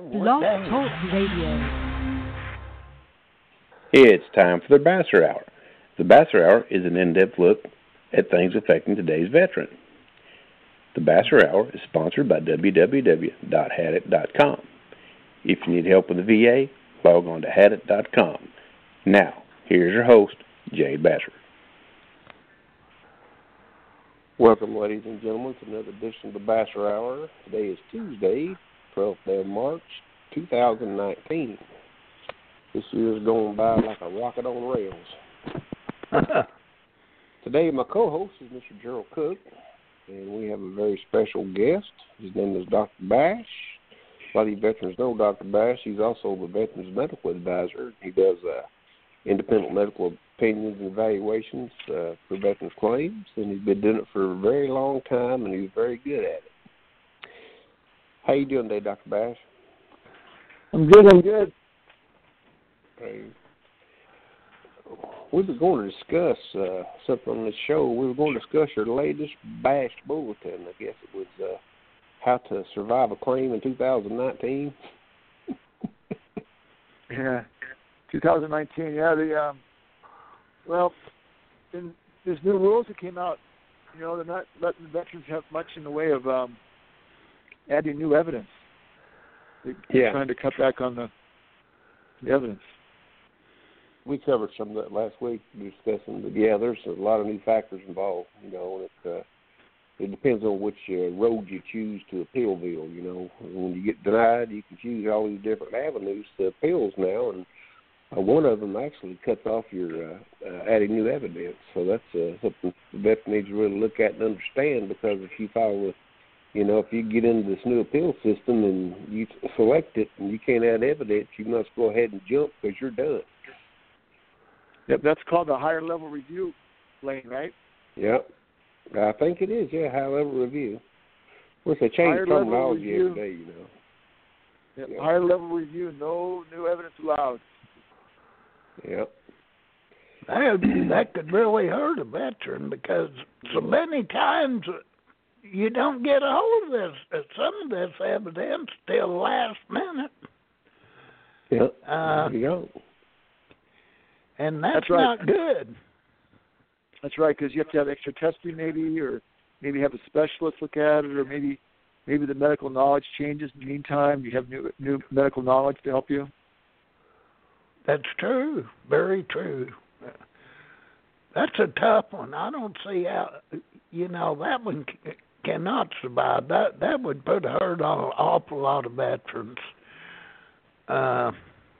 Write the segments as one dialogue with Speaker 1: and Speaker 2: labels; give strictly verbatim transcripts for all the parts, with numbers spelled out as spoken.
Speaker 1: Blog Talk Radio.
Speaker 2: It's time for the Basser Hour. The Basser Hour is an in-depth look at things affecting today's veteran. The Basser Hour is sponsored by w w w dot hadit dot com. If you need help with the V A, log on to hadit dot com. Now, here's your host, Jade Basser.
Speaker 3: Welcome, ladies and gentlemen, to another edition of the Basser Hour. Today is Tuesday, twelfth day of March, two thousand nineteen. This year is going by like a rocket on rails. Today, my co-host is Mister Gerald Cook, and we have a very special guest. His name is Doctor Bash. A lot of you veterans know Doctor Bash. He's also the Veterans Medical Advisor. He does uh, independent medical opinions and evaluations uh, for veterans claims, and he's been doing it for a very long time, and he's very good at it. How you doing today, Doctor Bash?
Speaker 4: I'm good, I'm good.
Speaker 3: Okay. We were going to discuss uh, something on this show. We were going to discuss your latest Bash Bulletin. I guess it was uh, how to survive a claim in two thousand nineteen.
Speaker 4: Yeah, two thousand nineteen. Yeah, the um, well, in, there's new rules that came out. You know, they're not letting veterans have much in the way of um, adding new evidence. They're
Speaker 3: yeah.
Speaker 4: trying to cut back on the, the evidence.
Speaker 3: We covered some of that last week, discussing that, yeah, there's a lot of new factors involved, you know, and it, uh, it depends on which uh, road you choose to appeal bill, you know. When you get denied, you can choose all these different avenues to appeals now, and uh, one of them actually cuts off your uh, uh, adding new evidence. So that's uh, something the veteran needs to really look at and understand, because if you file with, you know, if you get into this new appeal system and you select it and you can't add evidence, you must go ahead and jump because you're done.
Speaker 4: Yep, that's called the higher level review lane, right?
Speaker 3: Yep. I think it is, yeah, high level review. Of course, they changed terminology every day, you know.
Speaker 4: Yep.
Speaker 3: Yep.
Speaker 4: Higher level review, no new evidence allowed.
Speaker 3: Yep.
Speaker 5: That, that could really hurt a veteran, because so many times you don't get a hold of this, some of this evidence till last minute.
Speaker 3: Yep.
Speaker 5: Uh,
Speaker 3: there you go.
Speaker 5: And that's,
Speaker 4: that's right.
Speaker 5: not good.
Speaker 4: That's right, because you have to have extra testing maybe, or maybe have a specialist look at it, or maybe maybe the medical knowledge changes in the meantime. You have new new medical knowledge to help you.
Speaker 5: That's true. Very true. That's a tough one. I don't see how, you know, that one c- cannot survive. That that would put a hurt on an awful lot of veterans. Uh,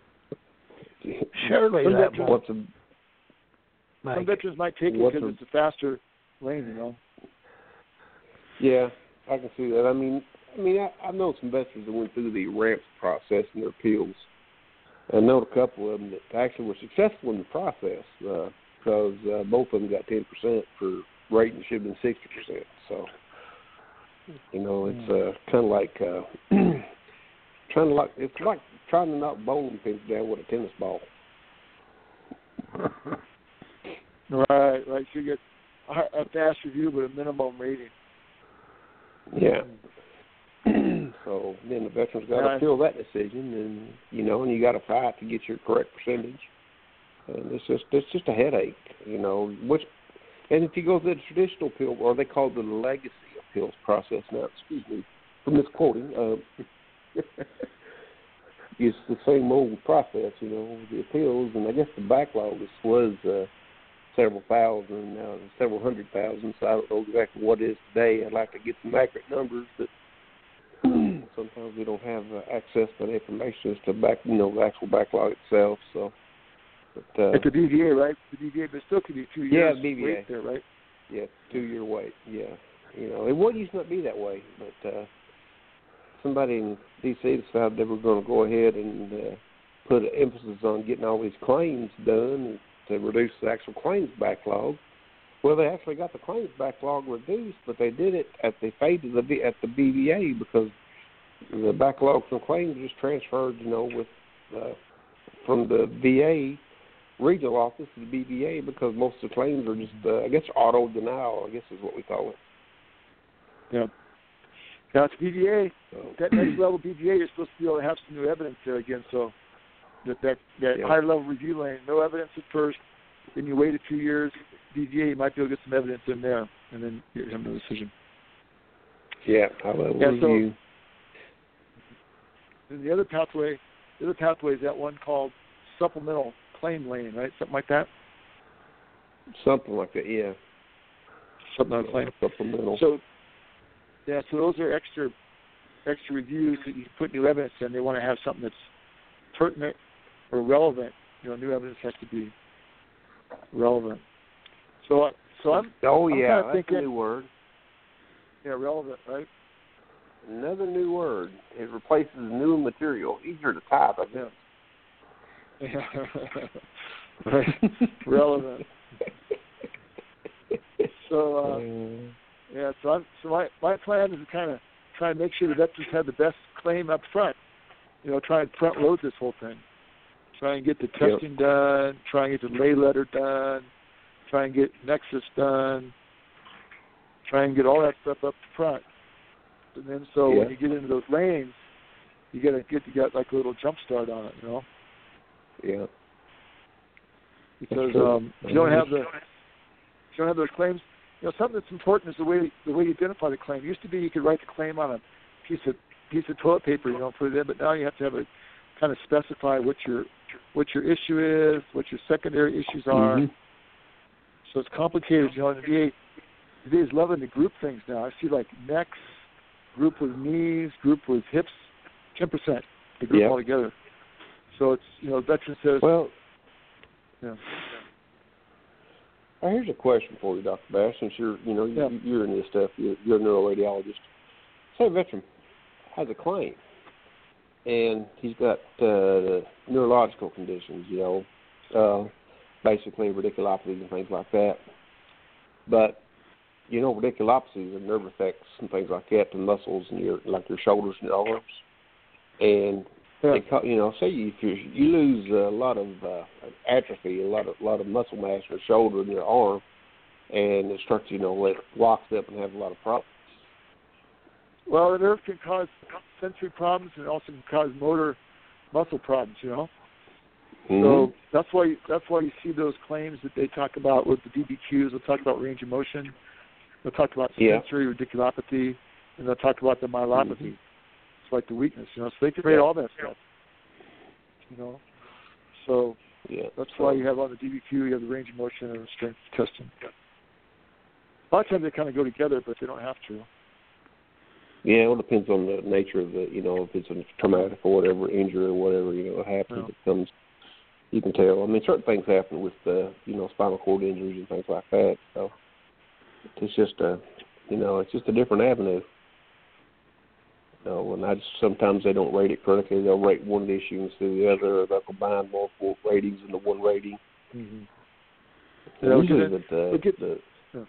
Speaker 5: surely
Speaker 4: some
Speaker 5: that
Speaker 4: veterans,
Speaker 5: won't
Speaker 4: some
Speaker 5: make
Speaker 4: veterans might take it because it's a faster lane, you know.
Speaker 3: Yeah, I can see that. I mean, I mean, I, I know some veterans that went through the RAMP process in their appeals. I know a couple of them that actually were successful in the process, uh, because uh, both of them got ten percent for rating should have been sixty percent. So, you know, it's uh, kind of like uh, trying to like it's like trying to knock bowling pins down with a tennis ball.
Speaker 4: Right, right. So you get a, a fast review but a minimum rating.
Speaker 3: Yeah. So then the veteran's got to
Speaker 4: yeah.
Speaker 3: appeal that decision, and you know, and you got to fight to get your correct percentage. And it's just it's just a headache, you know. Which, and if you go through the traditional appeal, or they call it the legacy appeals process now. Excuse me for misquoting. Uh, it's the same old process, you know, the appeals, and I guess the backlog was uh, several thousand, now several hundred thousand. So I don't know exactly what it is today. I'd like to get some accurate numbers, but sometimes we don't have uh, access to the information as to back, you know, the actual backlog itself. So, but, uh,
Speaker 4: at the B V A, right? The B V A, but still could be two years.
Speaker 3: Yeah, B V A.
Speaker 4: Wait there, right?
Speaker 3: Yeah, two-year wait. Yeah, you know, it wasn't used to be that way, but uh, somebody in D C decided they were going to go ahead and uh, put an emphasis on getting all these claims done to reduce the actual claims backlog. Well, they actually got the claims backlog reduced, but they did it at the fate of the at the B V A, because the backlog from claims just transferred, you know, with uh, from the V A regional office to the B V A, because most of the claims are just, uh, I guess, auto denial, I guess is what we call it.
Speaker 4: Yeah. Now it's B V A. That next level B V A, you're supposed to be able to have some new evidence there again. So that that, that
Speaker 3: yeah.
Speaker 4: higher level review lane, no evidence at first. Then you wait a few years. B V A, you might be able to get some evidence in there, and then you have no decision.
Speaker 3: Yeah, high level
Speaker 4: yeah,
Speaker 3: review.
Speaker 4: So then the other pathway, the other pathway is that one called supplemental claim lane, right? Something like that.
Speaker 3: Something like that, yeah.
Speaker 4: Supplemental claim.
Speaker 3: Supplemental.
Speaker 4: So, yeah, so those are extra, extra reviews that you put new evidence in. They want to have something that's pertinent or relevant. You know, new evidence has to be relevant. So, so I'm.
Speaker 3: Oh
Speaker 4: I'm
Speaker 3: yeah,
Speaker 4: kind of
Speaker 3: that's
Speaker 4: thinking,
Speaker 3: a new word.
Speaker 4: Yeah, relevant, right?
Speaker 3: Another new word. It replaces new material. Easier to type, I guess.
Speaker 4: Yeah. Right. Relevant. So, uh, yeah. So, I'm, so my my plan is to kind of try and make sure the veterans have the best claim up front. You know, try and front load this whole thing. Try and get the testing yep. done. Try and get the lay letter done. Try and get Nexus done. Try and get all that stuff up front. And then, so yeah. when you get into those lanes, you gotta get you got like a little jump start on it, you know.
Speaker 3: Yeah.
Speaker 4: Because um, if you don't have the if you don't have those claims, you know, something that's important is the way the way you identify the claim. It used to be you could write the claim on a piece of piece of toilet paper, you know, put it in, but now you have to have a kind of specify what your what your issue is, what your secondary issues are.
Speaker 3: Mm-hmm.
Speaker 4: So it's complicated, you know. And the V A, the V A is loving to group things now. I see like necks, group with knees, group with hips, ten percent. They group
Speaker 3: yep.
Speaker 4: all together. So it's, you know, veteran says.
Speaker 3: Well,
Speaker 4: yeah.
Speaker 3: Well, here's a question for you, Doctor Bass. Since you're, you know,
Speaker 4: yeah.
Speaker 3: you're in this stuff, you're, you're a neuroradiologist. Say a veteran has a claim, and he's got uh, neurological conditions, you know, uh, basically radiculopathies and things like that. But you know, radiculopathies and nerve effects and things like that to muscles and your like your shoulders and your arms. And
Speaker 4: yeah.
Speaker 3: they, you know, say you if you, you lose a lot of uh, atrophy, a lot of a lot of muscle mass in your shoulder and your arm, and it starts, you know, it locks up and have a lot of problems.
Speaker 4: Well, the nerve can cause sensory problems and also can cause motor muscle problems. You know.
Speaker 3: Mm-hmm.
Speaker 4: So that's why that's why you see those claims that they talk about with the D B Qs. They'll talk about range of motion. They'll talk about sensory yeah. radiculopathy, and they'll talk about the myelopathy. Mm-hmm. It's like the weakness, you know. So they can rate yeah. all that stuff, you know. So
Speaker 3: yeah.
Speaker 4: that's why you have on the D B Q, you have the range of motion and the strength testing. A lot of times they kind of go together, but they don't have to.
Speaker 3: Yeah, well, it depends on the nature of the, you know, if it's a traumatic or whatever, injury or whatever, you know, happens. Yeah. It comes, you can tell. I mean, certain things happen with, uh, you know, spinal cord injuries and things like that. So it's just a, you know, it's just a different avenue. You know, and I just, sometimes they don't rate it correctly. They'll rate one issue instead of the other, or they'll combine multiple ratings into one rating.
Speaker 4: Mm-hmm.
Speaker 3: Yeah, usually that the,
Speaker 4: get,
Speaker 3: the
Speaker 4: yeah.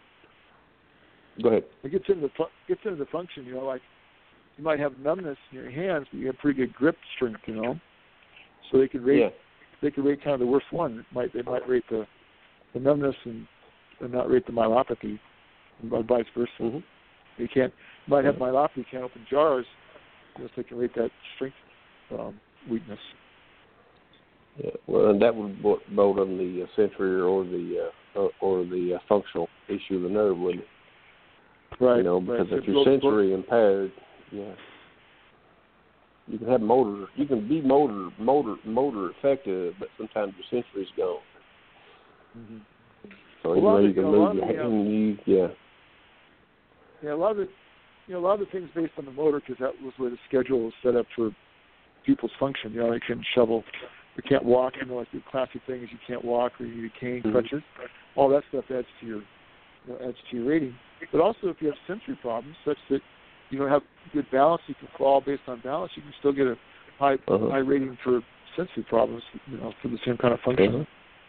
Speaker 3: Go ahead.
Speaker 4: It gets into the gets into the function, you know, like you might have numbness in your hands, but you have pretty good grip strength, you know. So they can rate
Speaker 3: yeah.
Speaker 4: they can rate kind of the worst one. It might they might rate the, the numbness and, and not rate the myelopathy, and vice versa.
Speaker 3: Mm-hmm.
Speaker 4: You can't you might have myelopathy, you can't open jars, you know, so they can rate that strength um, weakness.
Speaker 3: Yeah, well, and that would vote on the uh, sensory or the uh, or, or the uh, functional issue of the nerve, wouldn't it?
Speaker 4: Right.
Speaker 3: You know, because
Speaker 4: right.
Speaker 3: if you're sensory impaired, yeah, you can have motor. You can be motor, motor, motor effective, but sometimes your sensory's gone.
Speaker 4: Mm-hmm.
Speaker 3: So you know you can move your
Speaker 4: hand.
Speaker 3: You, yeah.
Speaker 4: Yeah, a lot of the, you know, a lot of the things based on the motor, because that was where the schedule was set up for people's function. You know, they couldn't shovel, they can't walk. You know, like the classic thing is you can't walk or you need a cane,
Speaker 3: mm-hmm.
Speaker 4: crutches. All that stuff adds to your, you know, adds to your rating. But also, if you have sensory problems, such that you don't have good balance, you can fall based on balance. You can still get a high
Speaker 3: uh-huh.
Speaker 4: high rating for sensory problems, you know, for the same kind of function.
Speaker 3: Uh-huh.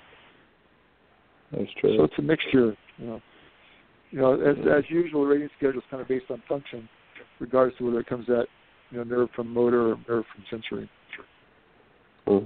Speaker 3: That's true.
Speaker 4: So it's a mixture, you know. You know, as mm-hmm. as usual, the rating schedule is kind of based on function, regardless of whether it comes at, you know, nerve from motor or nerve from sensory.
Speaker 3: Mm-hmm.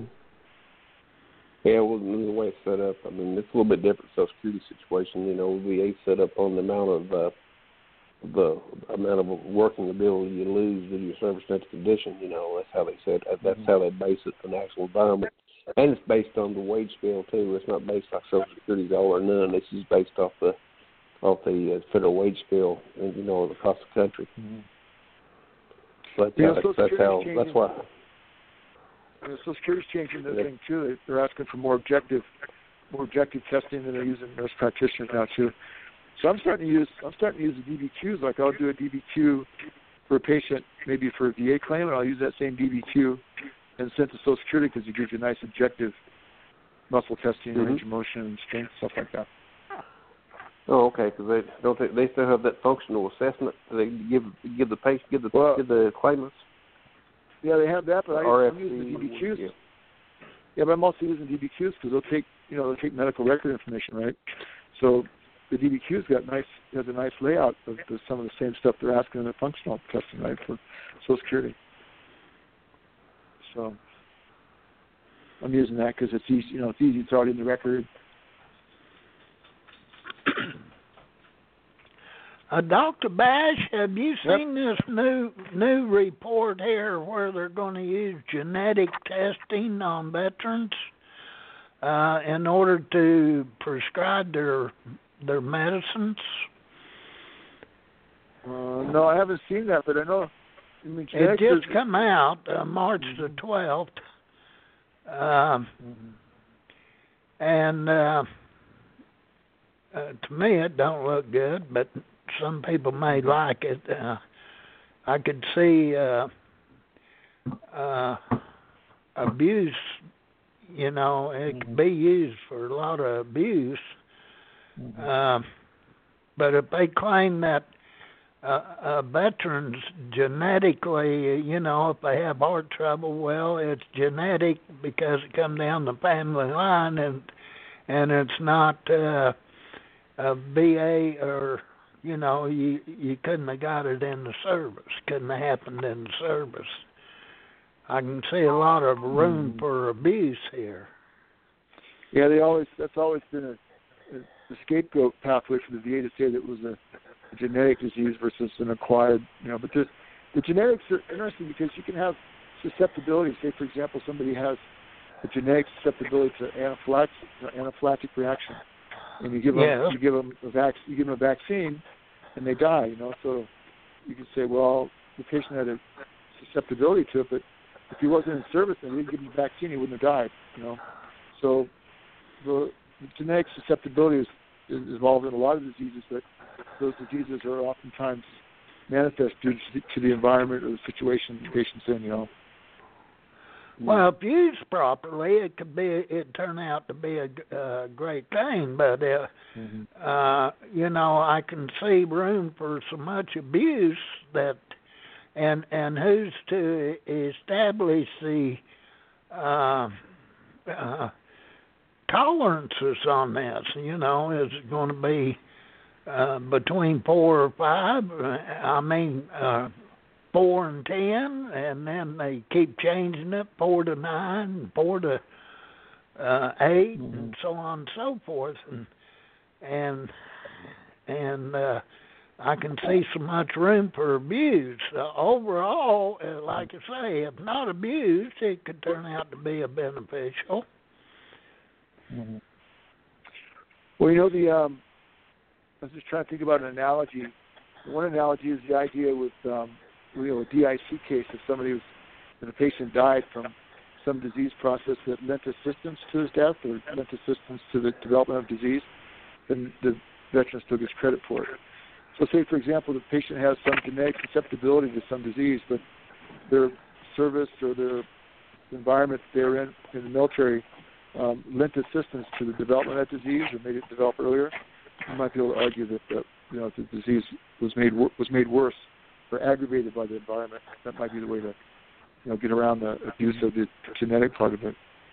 Speaker 3: Yeah, well, the way it's set up, I mean, it's a little bit different Social Security situation. You know, V A set up on the amount of uh, the amount of working ability you lose due to your service-connected condition. You know, that's how they said. That's how they base it in the actual environment, and it's based on the wage scale too. It's not based off Social Security's all or none. This is based off the off the uh, federal wage scale, and you know, across the country. Mm-hmm. But
Speaker 4: yeah,
Speaker 3: uh, that's, that's how. Changing. That's why.
Speaker 4: And the Social Security's changing the yeah. thing too. They're asking for more objective, more objective testing than they're using nurse practitioners now too. So I'm starting to use I'm starting to use the D B Qs. Like I'll do a D B Q for a patient, maybe for a V A claim, and I'll use that same D B Q and send to Social Security because it gives you a nice objective muscle testing, mm-hmm. range of motion, and strength, stuff like that.
Speaker 3: Oh, okay. Because they don't they, they still have that functional assessment. They give give the patient give the well, give the claimants.
Speaker 4: Yeah, they have that, but I,
Speaker 3: R F C,
Speaker 4: I'm using the D B Qs.
Speaker 3: Yeah.
Speaker 4: yeah, but I'm also using D B Qs because they'll take you know they'll take medical record information, right? So the D B Q's got nice has a nice layout of the, some of the same stuff they're asking in the functional testing, right, for Social Security. So I'm using that because it's easy, you know, it's easy. It's already in the record.
Speaker 5: Uh, Doctor Bash, have you seen yep. this new new report here where they're going to use genetic testing on veterans uh, in order to prescribe their their medicines?
Speaker 4: Uh, no, I haven't seen that, but I know. I mean,
Speaker 5: it just is... come out uh, March mm-hmm. the twelfth, um,
Speaker 4: mm-hmm.
Speaker 5: and uh, uh, to me it don't look good, but some people may like it. Uh, I could see uh, uh, abuse. You know, it mm-hmm. could be used for a lot of abuse. Mm-hmm. Uh, but if they claim that uh, uh, veterans genetically, you know, if they have heart trouble, well, it's genetic because it comes down the family line, and and it's not uh, a V A or, you know, you you couldn't have got it in the service, couldn't have happened in the service. I can see a lot of room mm-hmm. for abuse here.
Speaker 4: Yeah, they always that's always been a the scapegoat pathway for the V A to say that it was a, a genetic disease versus an acquired, you know. But the, the genetics are interesting because you can have susceptibility. Say, for example, somebody has a genetic susceptibility to anaphylactic, anaphylactic reaction, and you give them
Speaker 5: yeah.
Speaker 4: you give them a vac you give them a vaccine, and they die. You know, so you can say, well, the patient had a susceptibility to it, but if he wasn't in service and they didn't give him the vaccine, he wouldn't have died. You know, so the The genetic susceptibility is, is involved in a lot of diseases, but those diseases are oftentimes manifest due to the environment or the situation the patient's in, you know.
Speaker 5: Well, if used properly, it could be it turn out to be a uh, great thing, but uh, mm-hmm. uh, you know, I can see room for so much abuse that, and and who's to establish the uh, uh, tolerances on this? You know, is it going to be uh, between four or five? I mean, uh, four and ten, and then they keep changing it, four to nine, four to uh, eight, mm-hmm. and so on and so forth. And and and uh, I can see so much room for abuse. Uh, overall, uh, like I say, if not abused, it could turn out to be a beneficial.
Speaker 4: Mm-hmm. Well, you know, the um, I was just trying to think about an analogy. One analogy is the idea with um, you know, a D I C case. If somebody was, if a patient died from some disease process that lent assistance to his death or lent assistance to the development of disease, then the veteran still gets credit for it. So, say for example, the patient has some genetic susceptibility to some disease, but their service or their environment they're in in the military Um, lent assistance to the development of that disease or made it develop earlier, you might be able to argue that the, you know, the disease was made was made worse or aggravated by the environment. That might be the way to, you know, get around the abuse of the genetic part of it.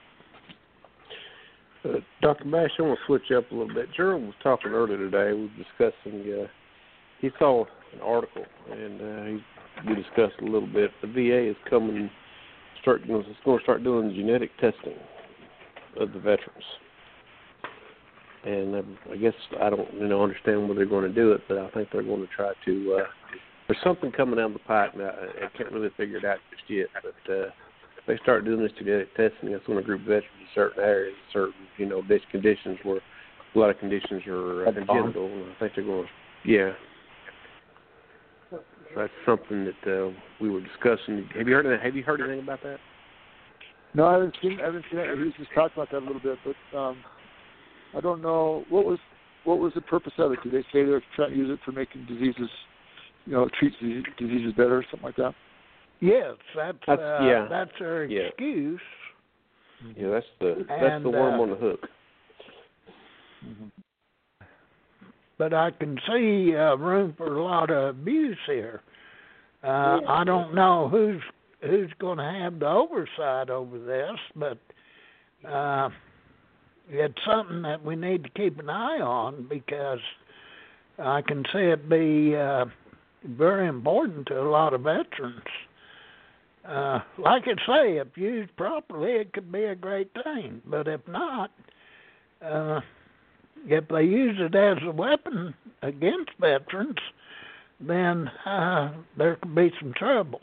Speaker 3: Uh, Doctor Bash, I want to switch up a little bit. Gerald was talking earlier today. We were discussing. Uh, he saw an article, and uh, he, we discussed a little bit. The V A is coming, start, you know, it's going to start doing genetic testing of the veterans. and um, I guess I don't you know understand where they're going to do it, but I think they're going to try to. Uh, there's something coming down the pipe now. I, I can't really figure it out just yet, but uh, if they start doing this genetic testing, it's going to group veterans in certain areas, certain you know basic conditions where a lot of conditions are uh, congenital, and I think they're going to, yeah. So that's something that uh, we were discussing. Have you heard of that? Have you heard anything about that?
Speaker 4: No, I haven't seen. I haven't seen it. He just talked about that a little bit, but um, I don't know what was what was the purpose of it. Did they say they're trying to use it for making diseases, you know, treat diseases better or something like that?
Speaker 5: Yes, that's
Speaker 3: that's
Speaker 5: uh,
Speaker 3: yeah.
Speaker 5: that's their
Speaker 3: yeah.
Speaker 5: excuse.
Speaker 3: Yeah, that's the that's
Speaker 5: and,
Speaker 3: the worm
Speaker 5: uh,
Speaker 3: on the hook.
Speaker 4: Mm-hmm.
Speaker 5: But I can see uh, room for a lot of abuse here. Uh,
Speaker 4: yeah.
Speaker 5: I don't know who's who's going to have the oversight over this, but uh, it's something that we need to keep an eye on because I can see it be uh, very important to a lot of veterans. Uh, like I say, if used properly, it could be a great thing. But if not, uh, if they use it as a weapon against veterans, then uh, there could be some trouble.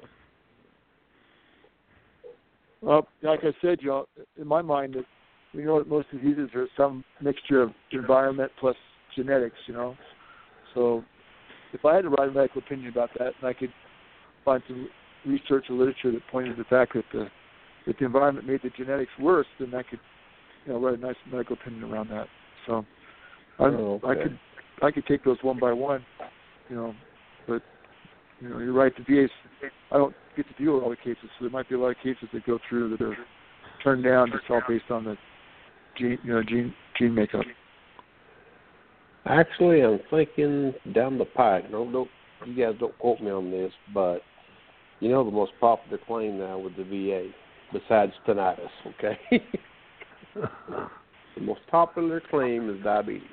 Speaker 4: Well, like I said, you know, in my mind, that we know that most diseases are some mixture of environment plus genetics, you know. So if I had to write a medical opinion about that, and I could find some research or literature that pointed to the fact that the, that the environment made the genetics worse, then I could, you know, write a nice medical opinion around that. So I,
Speaker 3: oh, okay.
Speaker 4: I could I could take those one by one, you know, but you know, you're right. The V A's, I don't get to deal with all the cases, so there might be a lot of cases that go through that are turned down just all based on the gene, you know, gene gene makeup.
Speaker 3: Actually, I'm thinking down the pike. No, don't you guys don't quote me on this, but you know the most popular claim now with the V A, besides tinnitus, okay? The most popular claim is diabetes.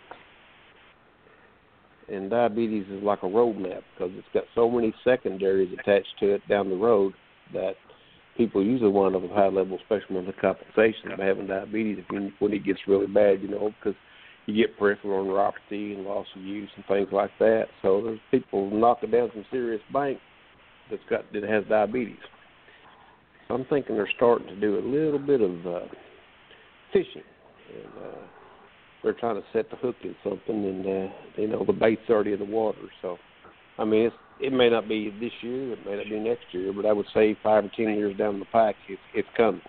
Speaker 3: And diabetes is like a roadmap because it's got so many secondaries attached to it down the road that people usually wind up with high level special mental compensation of having diabetes if you, when it gets really bad, you know, because you get peripheral neuropathy and loss of use and things like that. So there's people knocking down some serious bank that's got that has diabetes. So I'm thinking they're starting to do a little bit of uh, fishing. And, uh, they're trying to set the hook in something, and uh, you know the bait's already in the water. So, I mean, it's, it may not be this year, it may not be next year, but I would say five or ten years down the pike, it's, it's coming.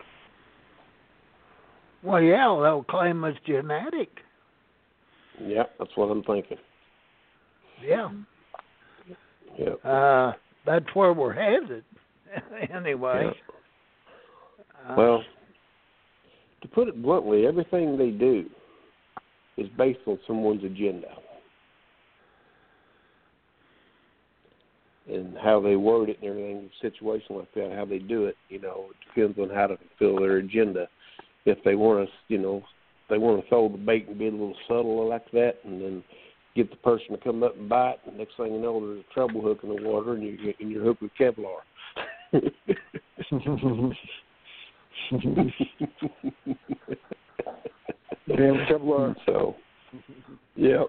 Speaker 5: Well, yeah, they'll claim it's genetic.
Speaker 3: Yeah, that's what I'm thinking.
Speaker 5: Yeah.
Speaker 3: Yeah.
Speaker 5: Uh, that's where we're headed, anyway.
Speaker 3: Yeah. Uh, well, to put it bluntly, everything they do is based on someone's agenda. And how they word it and everything, in a situation like that, how they do it, you know, it depends on how to fulfill their agenda. If they want to, you know, they want to throw the bait and be a little subtle like that and then get the person to come up and bite, and next thing you know, there's a treble hook in the water and you're, and you're hooked with Kevlar.
Speaker 4: Damn Kevlar.
Speaker 3: So, yeah.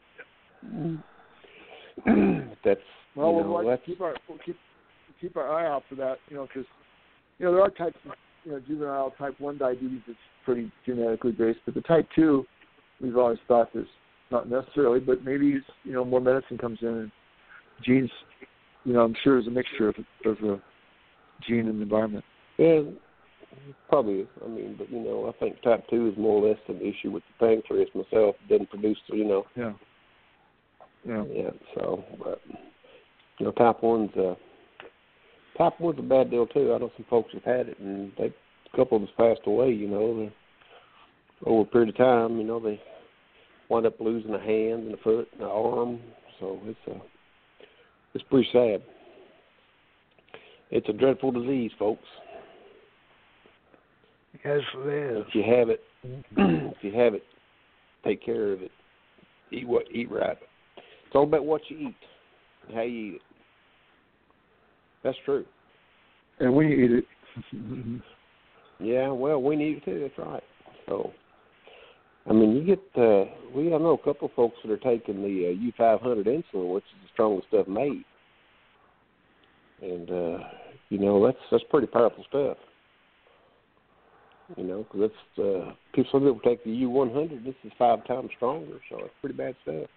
Speaker 3: That's
Speaker 4: well,
Speaker 3: you
Speaker 4: we'll
Speaker 3: know,
Speaker 4: watch,
Speaker 3: that's,
Speaker 4: keep our we'll keep keep our eye out for that. You know, because you know there are types of you know juvenile type one diabetes that's pretty genetically based, but the type two, we've always thought is not necessarily, but maybe you know more medicine comes in and genes. You know, I'm sure there's a mixture of of the gene and the environment.
Speaker 3: Yeah. Probably, I mean, but you know, I think type two is more or less an issue with the pancreas myself. It doesn't produce, you know.
Speaker 4: Yeah. Yeah.
Speaker 3: Yeah. So, but you know, type one's uh, type one's a bad deal too. I know some folks have had it, and they, a couple of us passed away. You know, over a period of time, you know, they wind up losing a hand and a foot and an arm. So it's uh, it's pretty sad. It's a dreadful disease, folks.
Speaker 5: Yes, it is.
Speaker 3: If you have it, if you have it, take care of it. Eat what, eat right. It's all about what you eat and how you eat it. That's true.
Speaker 4: And when you eat it.
Speaker 3: Yeah, well, we need it too. That's right. So, I mean, you get, uh, we I know a couple of folks that are taking the uh, U five hundred insulin, which is the strongest stuff made. And, uh, you know, that's that's pretty powerful stuff. You know, because that's, uh, people, some people take the U one hundred, this is five times stronger, so it's pretty bad stuff.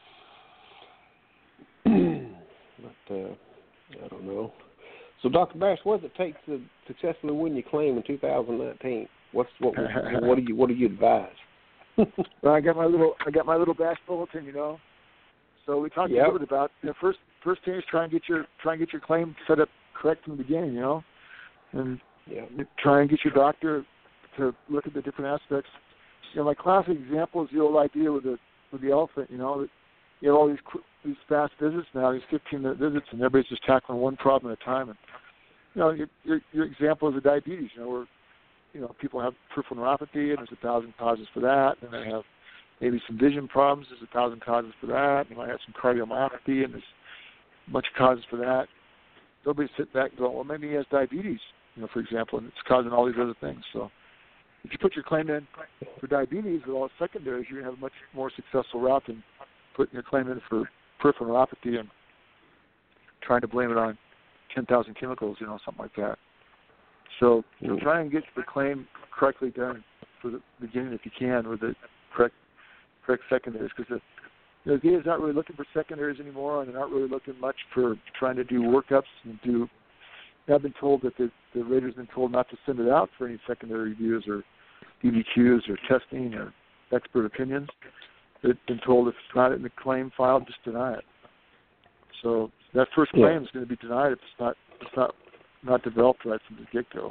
Speaker 3: But, uh, I don't know. So, Doctor Bass, what does it take to successfully win your claim in two thousand nineteen? What's what? What do you what do you advise?
Speaker 4: Well, I got my little I got my little Bass bulletin, you know. So we talked
Speaker 3: Yep.
Speaker 4: a little bit about you know, first first thing is try and get your try and get your claim set up correct from the beginning, you know, and
Speaker 3: Yeah.
Speaker 4: try and get your doctor to look at the different aspects. You know, my classic example is the old idea with the with the elephant. You know, that you have all these these fast visits now, these fifteen minute visits, and everybody's just tackling one problem at a time. And you know, your your, your example is the diabetes. You know, where you know people have peripheral neuropathy, and there's a thousand causes for that, and they have maybe some vision problems. There's a thousand causes for that. You might have some cardiomyopathy, and there's a bunch of causes for that. Nobody sit back and go, well, maybe he has diabetes, you know, for example, and it's causing all these other things. So if you put your claim in for diabetes with all secondaries, you're going to have a much more successful route than putting your claim in for peripheral neuropathy and trying to blame it on ten thousand chemicals, you know, something like that. So you know, try and get the claim correctly done for the beginning if you can with the correct correct secondaries, because the The V A is not really looking for secondaries anymore, and they're not really looking much for trying to do workups and do. I've been told that the, the rater's been told not to send it out for any secondary reviews or D B Qs or testing or expert opinions. They've been told if it's not in the claim file, just deny it. So that first claim yeah. is going to be denied if it's not it's not not developed right from the get-go.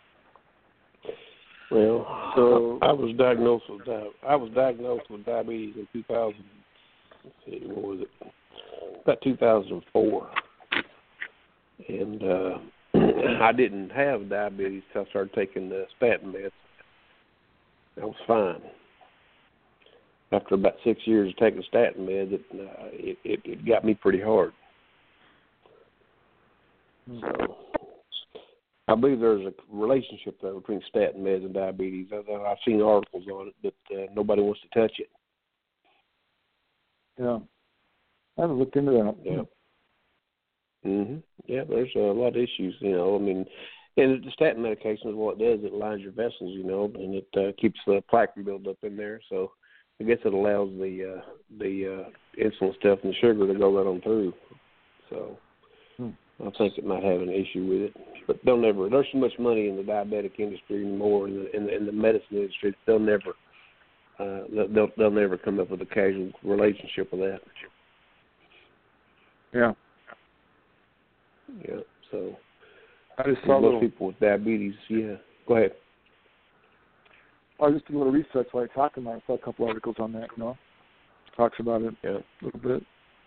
Speaker 3: Well, so I was diagnosed with I was diagnosed with diabetes in two thousand. Let's see, what was it? About two thousand four. And uh, I didn't have diabetes until I started taking the statin meds. I was fine. After about six years of taking statin meds, it, uh, it, it, it got me pretty hard. So I believe there's a relationship there between statin meds and diabetes. I've seen articles on it, but uh, nobody wants to touch it.
Speaker 4: Yeah, I haven't looked into that.
Speaker 3: Yeah. Mhm. Yeah, there's a lot of issues, you know. I mean, and the statin medication is what it does. It lines your vessels, you know, and it uh, keeps the plaque from building up in there. So I guess it allows the uh, the uh, insulin stuff and the sugar to go right on through. So hmm. I think it might have an issue with it. But they'll never. There's so much money in the diabetic industry anymore, in the in the, in the medicine industry. They'll never. Uh, they'll they'll never come up with a casual relationship with that.
Speaker 4: Yeah.
Speaker 3: Yeah. So
Speaker 4: I just saw
Speaker 3: most
Speaker 4: little,
Speaker 3: people with diabetes. Yeah. Go ahead.
Speaker 4: I just did a little research while I talked about it. I saw a couple articles on that. You know, talks about it
Speaker 3: yeah.
Speaker 4: a little bit.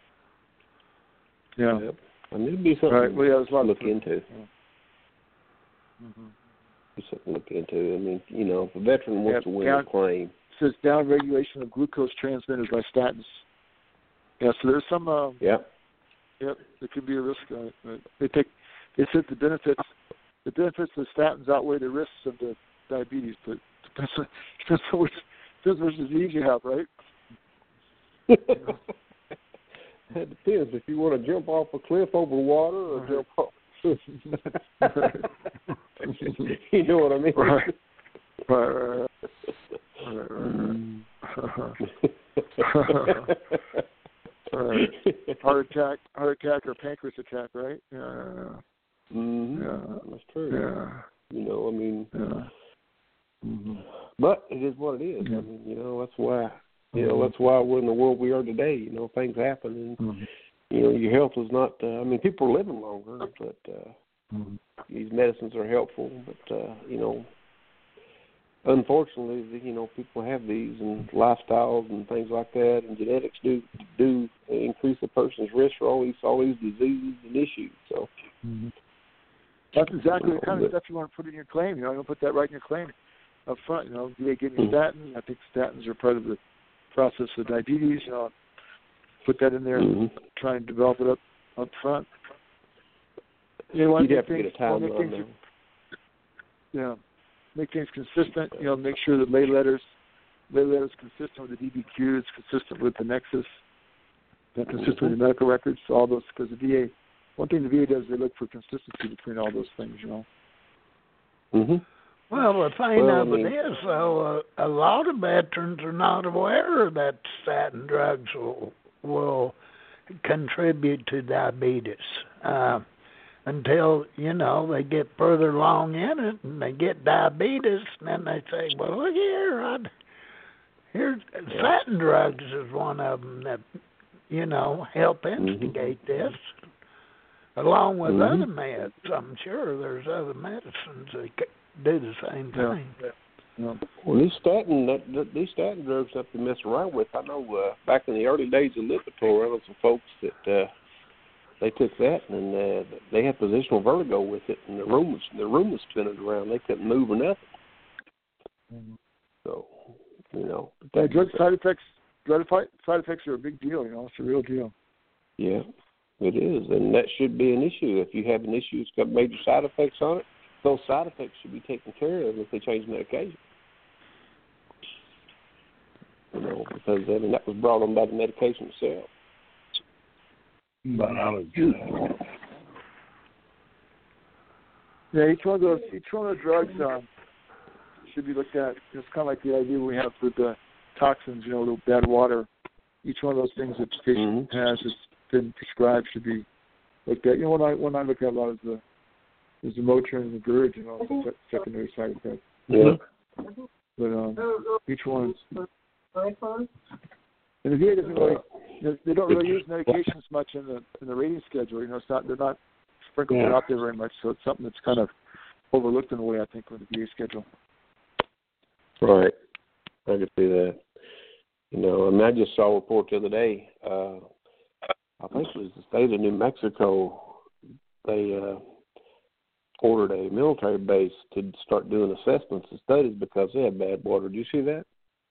Speaker 4: Yeah.
Speaker 3: Yep. I mean, it'd be something
Speaker 4: right. well, yeah, there's a lot
Speaker 3: to look
Speaker 4: of
Speaker 3: into.
Speaker 4: Yeah. Mm-hmm.
Speaker 3: Be something to look into. I mean, you know, if a veteran wants
Speaker 4: yeah,
Speaker 3: to win
Speaker 4: down,
Speaker 3: a claim.
Speaker 4: It says down regulation of glucose transmitters by statins. Yeah, so there's some. Uh,
Speaker 3: yeah.
Speaker 4: Yep, there could be a risk. Uh, they take. They said the benefits, the benefits of epidens outweigh the risks of the diabetes, but it depends on, depends on which, depends which disease you have, right?
Speaker 3: It depends if you want to jump off a cliff over water or right. jump off. You know what I mean?
Speaker 4: Right. Right. Right. Right. Right. Right. Heart attack, heart attack, or pancreas attack, right? Yeah.
Speaker 3: Mm-hmm.
Speaker 4: Yeah.
Speaker 3: That's true.
Speaker 4: Yeah.
Speaker 3: You know, I mean,
Speaker 4: yeah. Mm-hmm.
Speaker 3: But it is what it is.
Speaker 4: Yeah.
Speaker 3: I mean, you know, that's why. You know, that's why we're in the world we are today. You know, things happen, and
Speaker 4: mm-hmm.
Speaker 3: you know, your health is not. Uh, I mean, people are living longer, but uh,
Speaker 4: mm-hmm.
Speaker 3: these medicines are helpful. But uh, you know, unfortunately, you know, people have these and lifestyles and things like that, and genetics do do increase a person's risk for all these all these diseases and issues. So
Speaker 4: mm-hmm. that's exactly
Speaker 3: you know,
Speaker 4: the kind
Speaker 3: but,
Speaker 4: of stuff you want to put in your claim. You know, you don't put that right in your claim up front. You know, do they give you mm-hmm. statins? I think statins are part of the process of diabetes. You know, put that in there.
Speaker 3: Mm-hmm.
Speaker 4: Try and develop it up up front. You know,
Speaker 3: You'd have
Speaker 4: things,
Speaker 3: to get a timeline
Speaker 4: there. Yeah. Make things consistent, you know, make sure that lay letters that is consistent with the D B Qs, consistent with the Nexus, and consistent with the medical records, all those, because the V A, one thing the V A does, they look for consistency between all those things, you know.
Speaker 3: Mm-hmm.
Speaker 5: Well, the thing
Speaker 3: Well,
Speaker 5: of
Speaker 3: I mean-
Speaker 5: it is, though, uh, a lot of veterans are not aware that statin drugs will, will contribute to diabetes uh, until, you know, they get further along in it and they get diabetes, and then they say, well, look here, I'd, here's statin drugs is one of them that, you know, help instigate mm-hmm. this, along with
Speaker 3: mm-hmm.
Speaker 5: other meds. I'm sure there's other medicines that do the same thing.
Speaker 4: Yeah. Yeah.
Speaker 3: Well, these statin, that, that, these statin drugs have to mess around with. I know uh, back in the early days of Lipitor, I know some folks that uh, they took that and uh, they had positional vertigo with it, and the room was the room was spinning around. They couldn't move or nothing.
Speaker 4: Mm-hmm.
Speaker 3: So, you know,
Speaker 4: yeah, drug side effects. Drug side effects are a big deal. You know, it's a real deal.
Speaker 3: Yeah, it is, and that should be an issue. If you have an issue that's got major side effects on it, those side effects should be taken care of if they change medication. You know, because I mean that was brought on by the medication itself.
Speaker 2: Biology.
Speaker 4: Yeah, each one of those, each one of the drugs um, should be looked at. It's kind of like the idea we have with the toxins. You know, the bad water. Each one of those things that the patient mm-hmm. has that's been prescribed should be looked at. You know, when I when I look at a lot of the is the Motrin and the GERD, you know, mm-hmm. secondary side effects.
Speaker 3: Yeah.
Speaker 4: But um, each one is. And the V A doesn't really, they don't really use medications much in the in the rating schedule. You know, it's not they're not sprinkled yeah. out there very much. So it's something that's kind of overlooked in a way, I think, with the V A schedule.
Speaker 3: Right. I can see that. You know, I mean, I just saw a report the other day. Uh, I think it was the state of New Mexico. They uh, ordered a military base to start doing assessments and studies because they had bad water. Did you see that?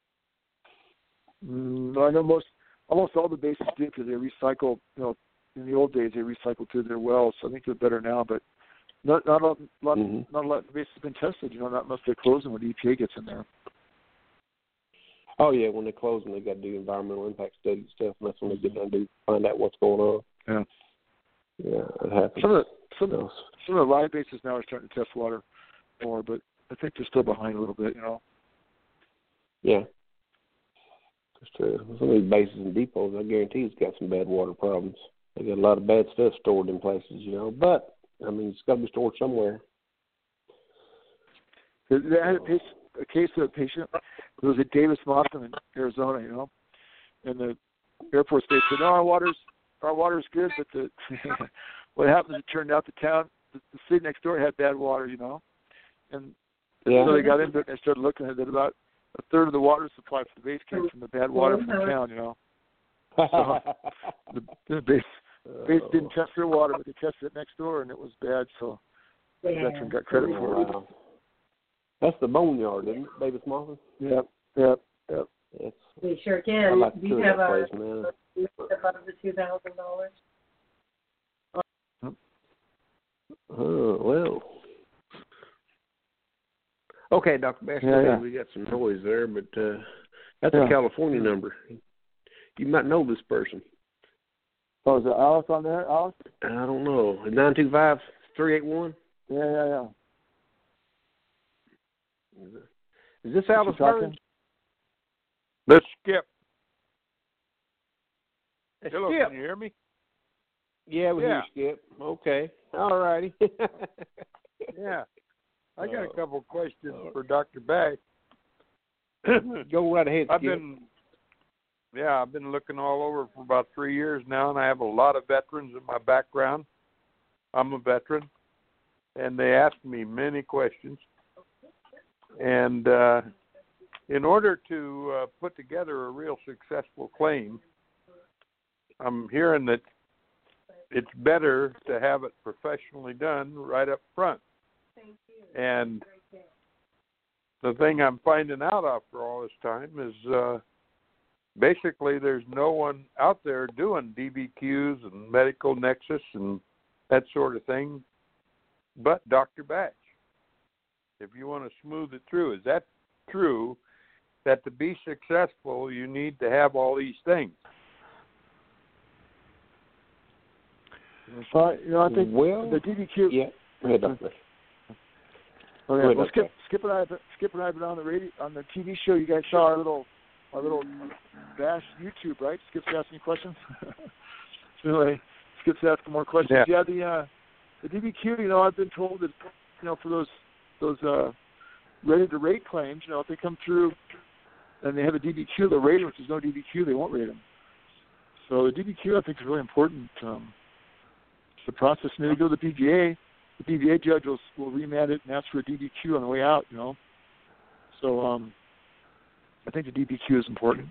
Speaker 4: Mm, I know most, almost all the bases do because they recycle. You know, in the old days they recycled through their wells. So I think they're better now, but not not a lot, mm-hmm. not a lot of the bases have been tested. You know, not unless they close them when the E P A gets in there.
Speaker 3: Oh yeah, when they close them, they got to do environmental impact study and stuff, and that's when they get down to find out what's going on.
Speaker 4: Yeah,
Speaker 3: yeah, it happens.
Speaker 4: Some of the some, you know, some of the live bases now are starting to test water more, but I think they're still behind a little bit. You know.
Speaker 3: Yeah. That's true. Some of these bases and depots, I guarantee, it's got some bad water problems. They got a lot of bad stuff stored in places, you know. But I mean, it's got to be stored somewhere.
Speaker 4: I had a, patient, a case of a patient. It was at Davis Monthan in Arizona, you know, and the Air Force Base said, "No, our water's our water's good," but the what happened? It turned out the town, the, the city next door had bad water, you know, and yeah. so they got into it and they started looking at it. About a third of the water supply for the base came from the bad water from the town, you know. So the, the base base didn't test their water, but they tested it next door, and it was bad. So the veteran got credit
Speaker 3: oh,
Speaker 4: for it.
Speaker 3: Wow. That's the boneyard, isn't it, Davis Monthan?
Speaker 4: Yep, yep, yep.
Speaker 3: It's,
Speaker 6: we sure can.
Speaker 3: like
Speaker 6: we have a
Speaker 3: place, man.
Speaker 6: above the two thousand dollars.
Speaker 3: Oh well. Okay, Doctor Bass,
Speaker 4: yeah, yeah.
Speaker 3: we got some noise there, but uh, that's
Speaker 4: yeah.
Speaker 3: a California number. You might know this person.
Speaker 4: Oh, is it Alice on there, Alice?
Speaker 3: I don't know. nine two five, three eight one?
Speaker 4: Yeah, yeah, yeah.
Speaker 3: Is this Alice Burns?
Speaker 7: Let's Skip.
Speaker 3: Hey,
Speaker 7: Hello,
Speaker 3: Skip.
Speaker 7: Can you hear me?
Speaker 3: Yeah, we
Speaker 7: yeah.
Speaker 3: hear you, Skip. Okay. All righty.
Speaker 7: yeah. I got
Speaker 3: uh,
Speaker 7: a couple of questions uh, for Doctor Bass.
Speaker 3: Go right ahead, Skip.
Speaker 7: I've been, yeah, I've been looking all over for about three years now, and I have a lot of veterans in my background. I'm a veteran, and they ask me many questions. And uh, in order to uh, put together a real successful claim, I'm hearing that it's better to have it professionally done right up front.
Speaker 6: Thank you.
Speaker 7: And the thing I'm finding out after all this time is uh, basically there's no one out there doing D B Qs and medical nexus and that sort of thing but Doctor Batch. If you want to smooth it through, is that true? that to be successful, you need to have all these things.
Speaker 4: Uh, you know, I think
Speaker 3: well,
Speaker 4: the D B Q.
Speaker 3: Yeah. Go ahead, Doctor.
Speaker 4: Okay,
Speaker 3: Go ahead,
Speaker 4: well,
Speaker 3: Doctor.
Speaker 4: Skip, Skip and I, Skip and I have been on the radio, on the T V show. You guys saw our little, our little bash YouTube, right? Skip's asking questions. So anyway, Skip's asking more questions.
Speaker 7: Yeah.
Speaker 4: Yeah, the uh, the D B Q. You know, I've been told that, you know, for those those uh, ready to rate claims, you know, if they come through and they have a D B Q, they'll rate them. If there's no D B Q, they won't rate them. So the D B Q, I think, is really important. Um, the process, and they go to the P G A. The P G A judge will, will remand it and ask for a D B Q on the way out, you know. So um, I think the D B Q is important.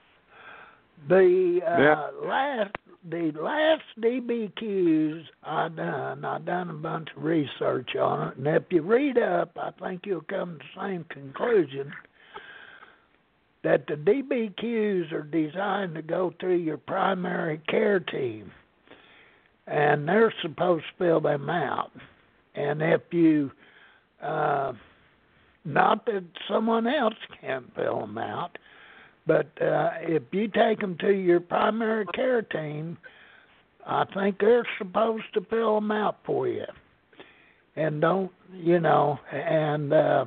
Speaker 5: The uh,
Speaker 7: Yeah.
Speaker 5: last the last D B Qs I done, I done a bunch of research on it, and if you read up, I think you'll come to the same conclusion that the D B Qs are designed to go through your primary care team, and they're supposed to fill them out. And if you, uh, not that someone else can't fill them out, but uh, if you take them to your primary care team, I think they're supposed to fill them out for you. And don't, you know, and uh,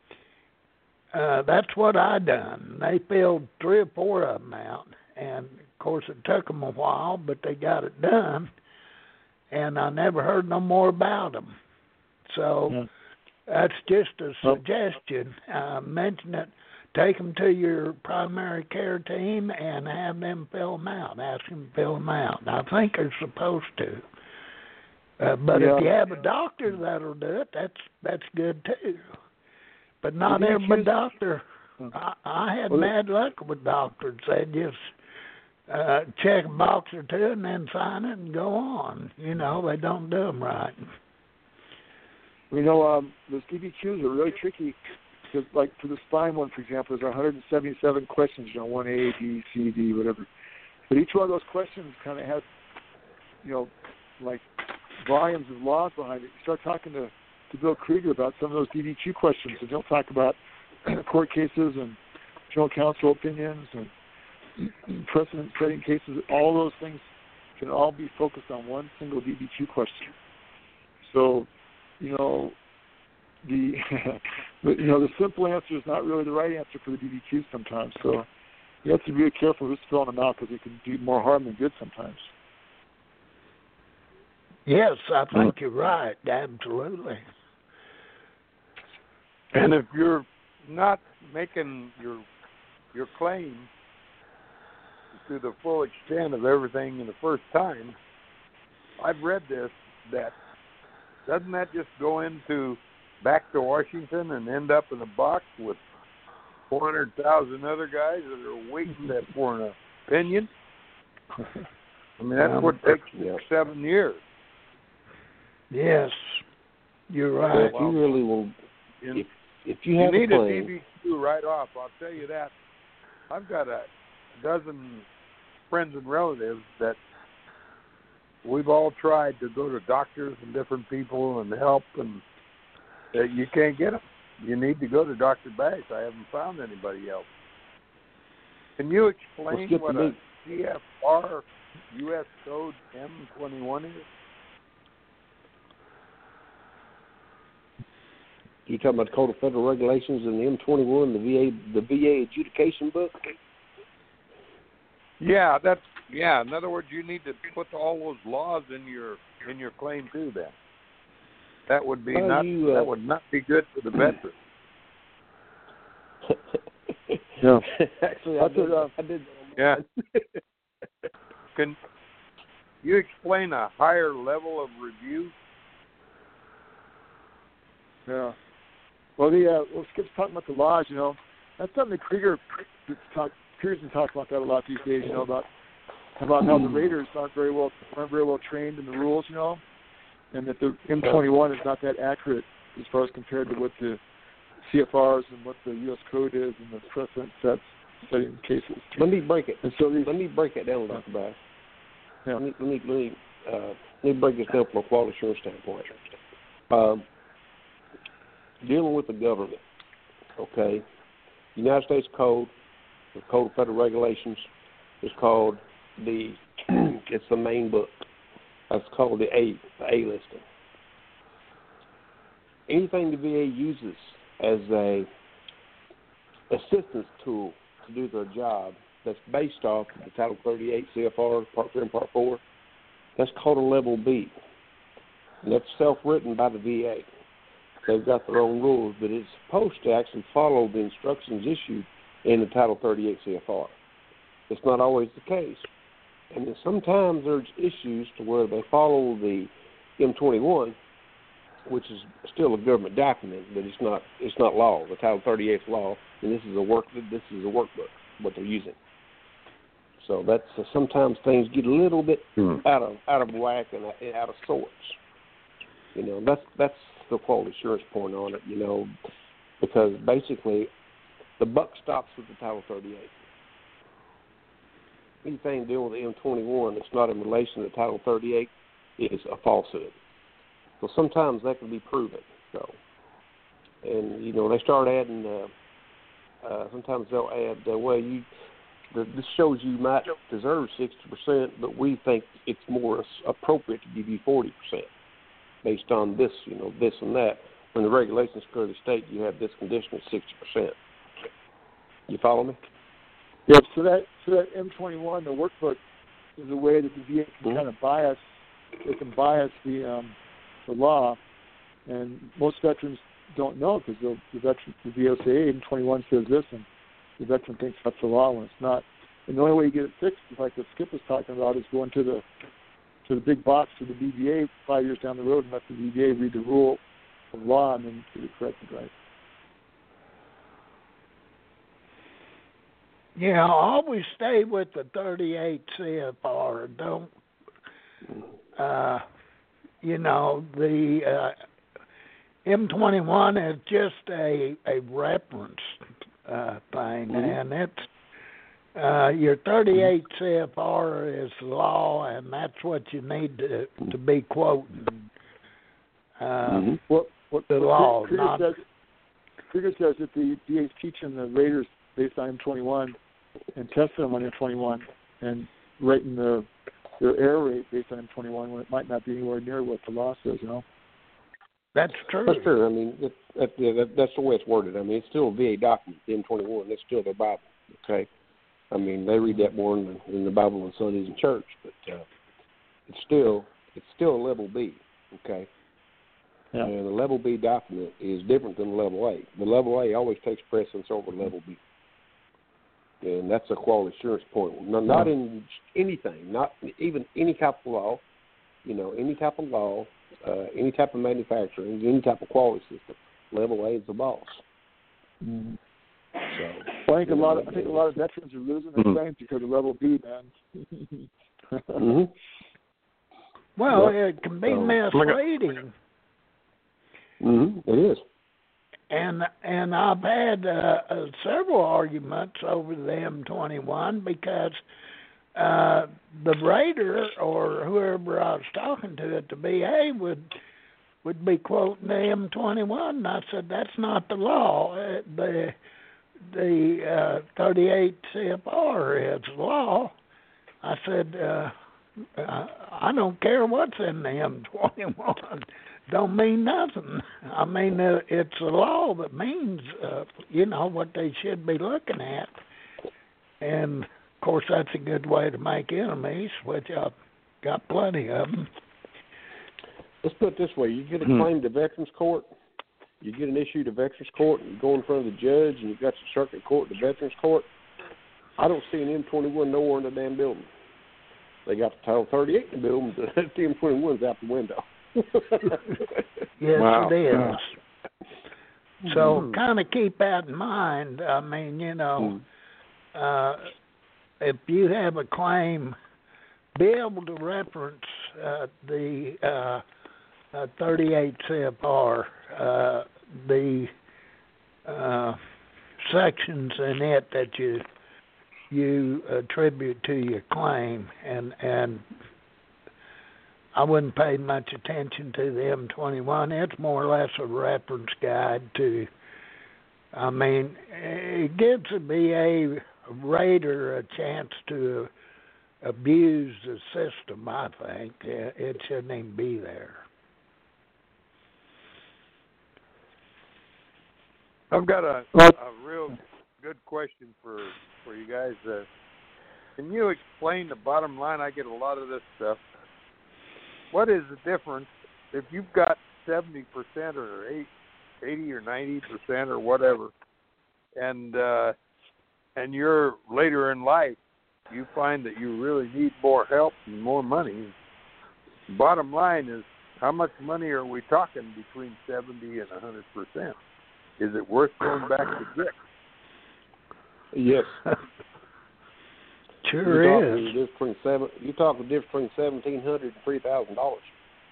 Speaker 5: uh, that's what I done. They filled three or four of them out. And, of course, it took them a while, but they got it done. And I never heard no more about them. So
Speaker 4: Yeah.
Speaker 5: that's just a
Speaker 4: Well-
Speaker 5: suggestion. Uh, mention it. Take them to your primary care team and have them fill them out. Ask them to fill them out. I think they're supposed to. Uh, but
Speaker 4: Yeah.
Speaker 5: if you have a doctor that'll do it, that's that's good too. But not
Speaker 4: Did you
Speaker 5: every
Speaker 4: choose-
Speaker 5: doctor. I, I had
Speaker 4: Well,
Speaker 5: bad luck with doctors. They just uh, check a box or two and then sign it and go on. You know, they don't do them right.
Speaker 4: You know, um, those D B Qs are really tricky because, like, for the spine one, for example, there's one hundred seventy-seven questions, you know, one A, B, C, D, whatever. But each one of those questions kind of has, you know, like volumes of laws behind it. You start talking to, to Bill Krieger about some of those D B Q questions, and he'll talk about court cases and general counsel opinions and precedent-setting cases. All those things can all be focused on one single D B Q question. So, you know, the you know the simple answer is not really the right answer for the D B Q sometimes. So you have to be really careful who's filling them out because it can do more harm than good sometimes.
Speaker 5: Yes, I think you're right. Absolutely.
Speaker 7: And if you're not making your your claim to the full extent of everything in the first time, I've read this, that doesn't that just go into back to Washington and end up in a box with four hundred thousand other guys that are waiting that for an opinion? I mean, that's
Speaker 5: Um,
Speaker 7: what takes
Speaker 3: yeah.
Speaker 7: seven years.
Speaker 5: Yes, you're
Speaker 3: So
Speaker 5: right.
Speaker 3: if you really will,
Speaker 7: And
Speaker 3: if, if you
Speaker 7: you
Speaker 3: have
Speaker 7: need
Speaker 3: a
Speaker 7: a
Speaker 3: claim,
Speaker 7: D B Q right off, I'll tell you that. I've got a dozen friends and relatives that we've all tried to go to doctors and different people and help, and that you can't get them. You need to go to Doctor Bass. I haven't found anybody else. Can you explain
Speaker 3: Well, Skip,
Speaker 7: what
Speaker 3: the
Speaker 7: a C F R U S code M twenty-one is?
Speaker 3: you're talking about the Code of Federal Regulations and the M twenty-one, the V A, the V A adjudication book.
Speaker 7: Yeah, that's yeah. In other words, you need to put all those laws in your in your claim too. Then that would be
Speaker 3: Well,
Speaker 7: not
Speaker 3: you, uh,
Speaker 7: that would not be good for the veteran.
Speaker 4: Yeah.
Speaker 3: Actually, I
Speaker 4: That's
Speaker 3: did.
Speaker 4: it, uh,
Speaker 3: I did.
Speaker 7: Yeah. Can you explain a higher level of review?
Speaker 4: Yeah. Well, the uh, well, Skip's talking about the laws. You know, that's something that Krieger talk. Krieger's been talking about that a lot these days. You know, about about how the Raiders aren't very well aren't very well trained in the rules. You know, and that the M twenty-one is not that accurate as far as compared to what the C F Rs and what the U S code is and the precedent sets setting cases.
Speaker 3: Let me break it.
Speaker 4: And so these,
Speaker 3: Let me break it down, Doctor Bass.
Speaker 4: yeah.
Speaker 3: Let me let me let me, uh, let me break this down from a quality assurance standpoint. Um, dealing with the government, okay, United States Code, the Code of Federal Regulations, is called the, it's the main book. That's called the A, the A listing. Anything the V A uses as a assistance tool to do their job that's based off of the Title thirty-eight C F R, Part three and Part four, that's called a Level B. And that's self-written by the V A. They've got their own rules, but it's supposed to actually follow the instructions issued in the Title thirty-eight C F R. It's not always the case. And then sometimes there's issues to where they follow the M twenty-one, which is still a government document, but it's not it's not law. The Title thirty-eight is law, and this is a work this is a workbook, what they're using. So that's uh, sometimes things get a little bit hmm. out of out of whack and out of sorts. You know, that's that's the quality assurance point on it. You know, because basically the buck stops with the Title thirty-eight. Anything dealing with the M twenty-one that's not in relation to Title thirty-eight is a falsehood. So sometimes that can be proven. So, and you know, they start adding. Uh, uh, sometimes they'll add, uh, well, you. The, this shows you might deserve sixty percent, but we think it's more appropriate to give you forty percent based on this, you know, this and that. When the regulations clearly state you have this condition of sixty percent. You follow me?
Speaker 4: Yeah. So that so that M twenty-one, the workbook, is a way that the V A can mm-hmm. kind of bias. They can bias the um, the law, and most veterans don't know because the, the veteran the V A will say, hey, M twenty-one says this, and the veteran thinks that's the law when it's not. And the only way you get it fixed, like what Skip was talking about, is going to the to the big box to the B V A five years down the road and let the B V A read the rule of law and then get it corrected right.
Speaker 5: Yeah, always stay with the thirty-eight C F R. Don't, uh, you know, the uh, M twenty-one is just a, a reference uh, thing, mm-hmm. and it's uh, your thirty-eight C F R is law, and that's what you need to to be quoting. Uh,
Speaker 4: mm-hmm. What what
Speaker 5: the
Speaker 4: what
Speaker 5: law?
Speaker 4: Krieger
Speaker 5: not
Speaker 4: says, Krieger says that the V A is teaching the Raiders based on M twenty-one and testing them on M twenty-one and rating the their error rate based on M twenty-one when it might not be anywhere near what the law says. You know.
Speaker 5: That's true.
Speaker 3: That's true. I mean, that, that, yeah, that, that's the way it's worded. I mean, it's still a V A document, the M twenty-one. That's still their Bible. Okay. I mean, they read that more in the, in the Bible on Sundays in church, but uh, it's still it's still a level B. Okay.
Speaker 4: Yeah.
Speaker 3: And the level B document is different than the level A. The level A always takes precedence over level B. And that's a quality assurance point. Not, not in anything, not even any type of law, you know, any type of law, uh, any type of manufacturing, any type of quality system. Level A is the boss.
Speaker 4: Mm-hmm.
Speaker 3: So,
Speaker 4: well, I think a lot of I think a lot of veterans are losing their mm-hmm. claims because of level B, man.
Speaker 3: mm-hmm.
Speaker 5: Well,
Speaker 3: yep.
Speaker 5: it can be so, misleading.
Speaker 3: Mm-hmm. It is.
Speaker 5: And and I've had uh, uh, several arguments over the M twenty-one because uh, the Raider or whoever I was talking to at the V A would would be quoting the M twenty-one. And I said, that's not the law. Uh, the the uh, thirty-eight C F R is law. I said, uh, I don't care what's in the M twenty-one. Don't mean nothing. I mean, uh, it's a law that means, uh, you know, what they should be looking at. And, of course, that's a good way to make enemies, which I've got plenty of them.
Speaker 3: Let's put it this way. You get a claim to Veterans Court, you get an issue to Veterans Court, and you go in front of the judge, and you've got your circuit court to Veterans Court. I don't see an M twenty-one nowhere in the damn building. They got the Title thirty-eight in the building, but the M twenty-one's out the window.
Speaker 5: Yes, wow. It is. Wow. So mm-hmm. kind of keep that in mind. I mean, you know, mm-hmm. uh, if you have a claim, be able to reference uh, the uh, uh, thirty-eight C F R, uh, the uh, sections in it that you you attribute to your claim, and and. I wouldn't pay much attention to the M twenty-one. It's more or less a reference guide to I mean, it gives the V A raider a chance to abuse the system, I think. It shouldn't even be there.
Speaker 7: I've got a, a real good question for, for you guys. Uh, can you explain the bottom line? I get a lot of this stuff. What is the difference if you've got seventy percent or eighty or ninety percent or whatever, and uh, and you're later in life, you find that you really need more help and more money? Bottom line is, how much money are we talking between seventy and one hundred percent? Is it worth going back to get?
Speaker 3: Yes.
Speaker 5: Sure
Speaker 3: you're
Speaker 5: is.
Speaker 3: Talking the between seven, you're talking the difference between seventeen hundred and three thousand dollars.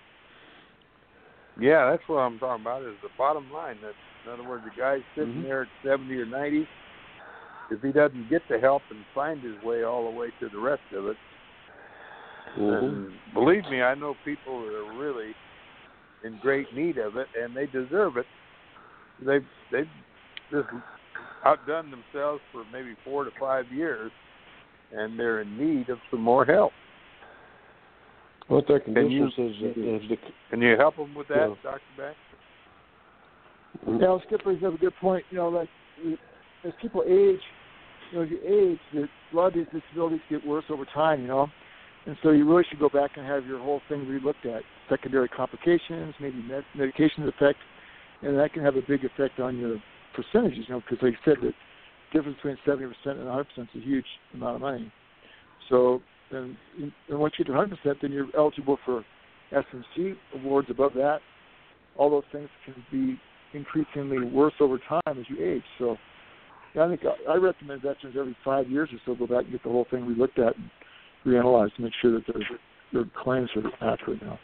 Speaker 7: Yeah, that's what I'm talking about. Is the bottom line. That, in other words, the guy's sitting
Speaker 3: mm-hmm.
Speaker 7: there at seventy or ninety. If he doesn't get the help and find his way all the way to the rest of it,
Speaker 3: mm-hmm.
Speaker 7: and believe me, I know people that are really in great need of it, and they deserve it. They've they've just outdone themselves for maybe four to five years, and they're in need of some more help.
Speaker 3: What their conditions
Speaker 7: you,
Speaker 3: is, is the,
Speaker 7: Can you help them with that,
Speaker 3: yeah.
Speaker 7: Doctor Beck?
Speaker 3: Mm-hmm.
Speaker 4: Yeah, well, Skipper, you have a good point. You know, like as people age, you know, as you age, a lot of these disabilities get worse over time. You know, and so you really should go back and have your whole thing relooked at. Secondary complications, maybe med- medication effect, and that can have a big effect on your percentages. You know, because like you said, the difference between seventy percent and one hundred percent is a huge amount of money. So, and, and once you get to one hundred percent, then you're eligible for S M C awards above that. All those things can be increasingly worse over time as you age. So, yeah, I think I, I recommend veterans every five years or so go back and get the whole thing relooked at and reanalyzed to make sure that their their claims are accurate now.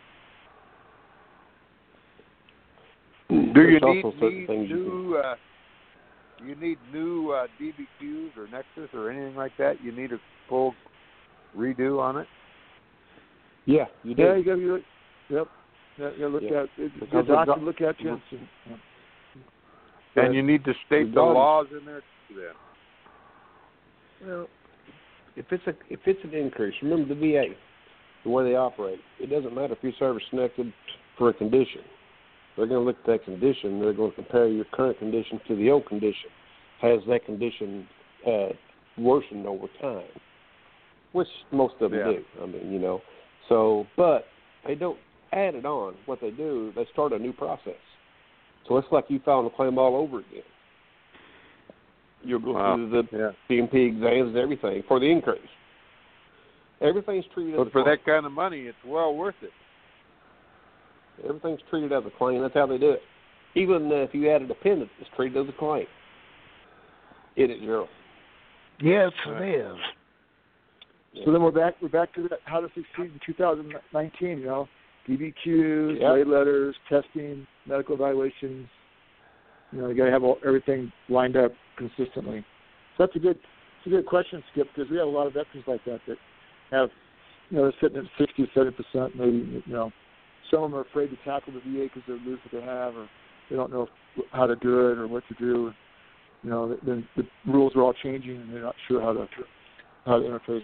Speaker 7: Do you
Speaker 3: There's
Speaker 7: need,
Speaker 3: also certain
Speaker 7: need
Speaker 3: things you
Speaker 7: new? Uh, you need new uh, D B Qs or Nexus or anything like that? You need a full redo on it?
Speaker 3: Yeah, you do.
Speaker 4: Yeah, you got to look. Yep. Yeah, yeah, look
Speaker 3: Yeah.
Speaker 4: at it.
Speaker 3: Because
Speaker 4: The doctor
Speaker 3: the-
Speaker 4: look at you. And, see,
Speaker 3: Yeah.
Speaker 7: And you need to state the
Speaker 3: Regardless-
Speaker 7: laws in there too then.
Speaker 3: Well, if it's a if it's an increase, remember the V A, the way they operate. It doesn't matter if you're service connected for a condition. They're going to look at that condition. They're going to compare your current condition to the old condition. Has that condition uh, worsened over time? Which most of them
Speaker 7: Yeah.
Speaker 3: do. I mean, you know. So, but they don't add it on. What they do, they start a new process. So it's like you filing a claim all over again. You'll go
Speaker 7: Wow.
Speaker 3: through the
Speaker 7: Yeah.
Speaker 3: C M P exams and everything for the increase. Everything's treated as
Speaker 7: But
Speaker 3: a
Speaker 7: for
Speaker 3: claim.
Speaker 7: that kind of money, it's well worth it.
Speaker 3: Everything's treated as a claim. That's how they do it. Even uh, if you add a dependent, it's treated as a claim. It is zero.
Speaker 5: Yes, it is.
Speaker 4: So then we're back. We're back to that, how to succeed in two thousand nineteen. You know, D B Qs,
Speaker 3: Yep.
Speaker 4: lay letters, testing, medical evaluations. You know, you got to have all, everything lined up consistently. So that's a good, it's a good question, Skip, because we have a lot of veterans like that that have, you know, they're sitting at sixty, seventy percent, maybe. You know, some of them are afraid to tackle the V A because they lose what they have, or they don't know how to do it or what to do. You know, the, the rules are all changing, and they're not sure how to how to interface.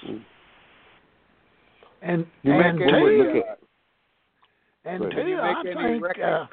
Speaker 5: And
Speaker 7: You
Speaker 5: and
Speaker 7: make any,
Speaker 5: two,
Speaker 3: look at-
Speaker 5: and
Speaker 3: Go
Speaker 5: two,
Speaker 7: Can you
Speaker 5: I
Speaker 7: make any
Speaker 5: think.
Speaker 7: rec-
Speaker 5: Uh,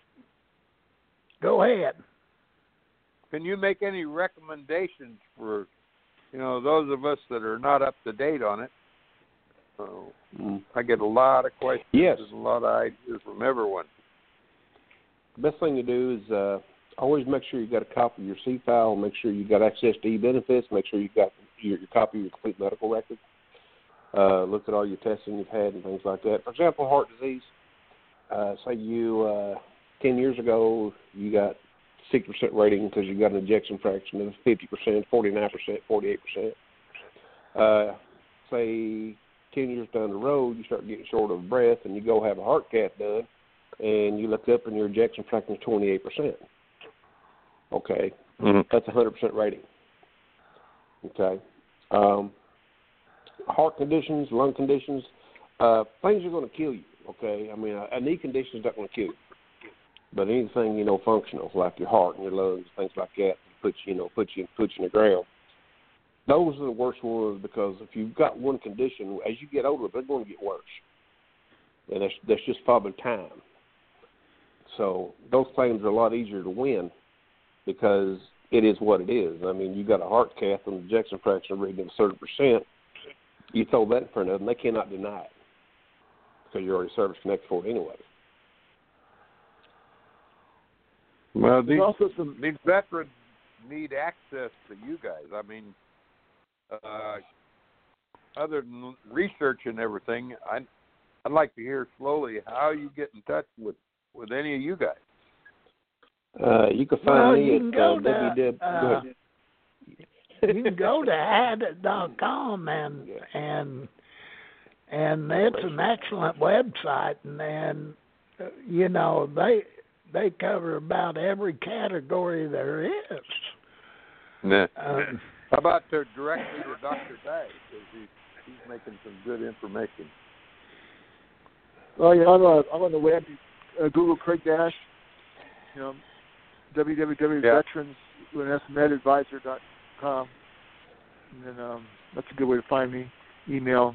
Speaker 5: go ahead.
Speaker 7: Can you make any recommendations for, you know, those of us that are not up to date on it? So
Speaker 3: Mm.
Speaker 7: I get a lot of questions
Speaker 3: Yes.
Speaker 7: and a lot of ideas from everyone.
Speaker 3: The best thing to do is uh, always make sure you got a copy of your C file. Make sure you got access to e-benefits. Make sure you got your, your copy of your complete medical record. Uh, look at all your testing you've had and things like that. For example, heart disease. Uh, say you uh, ten years ago you got sixty percent rating because you got an ejection fraction of fifty percent, forty-nine percent, forty-eight percent. Uh, say ten years down the road you start getting short of breath and you go have a heart cath done and you look up and your ejection fraction is twenty-eight percent. Okay,
Speaker 7: Mm-hmm.
Speaker 3: that's a one hundred percent rating. Okay. Um, heart conditions, lung conditions, uh, things are going to kill you, okay? I mean, a, a knee condition is not going to kill you. But anything, you know, functional, like your heart and your lungs, things like that, puts you know puts you puts you in the ground. Those are the worst ones because if you've got one condition, as you get older, they're going to get worse, and that's that's just probably time. So those claims are a lot easier to win because it is what it is. I mean, you got a heart cath and the ejection fraction reading of a certain percent. You throw that in front of them, they cannot deny it because you're already service connected for it anyway.
Speaker 7: Well, these,
Speaker 4: also some
Speaker 7: these veterans need access to you guys. I mean, uh, other than research and everything, I, I'd like to hear slowly how you get in touch with, with any of you guys.
Speaker 3: Uh, you can find
Speaker 5: Well,
Speaker 3: me
Speaker 5: you
Speaker 3: at
Speaker 5: can go
Speaker 3: uh,
Speaker 5: to,
Speaker 3: w w w.
Speaker 5: uh,
Speaker 3: Go ahead.
Speaker 5: You can go to had it dot com and and and it's an excellent website, and and uh, you know they they cover about every category there is.
Speaker 7: Nah.
Speaker 5: Um,
Speaker 7: How about to directly to Doctor Day because he's he's making some good information.
Speaker 4: Oh yeah, I'm, uh, I'm on the web. Uh, Google Craig Dash. You know, w w w dot veterans with s med advisor dot com, and then um, that's a good way to find me. Email.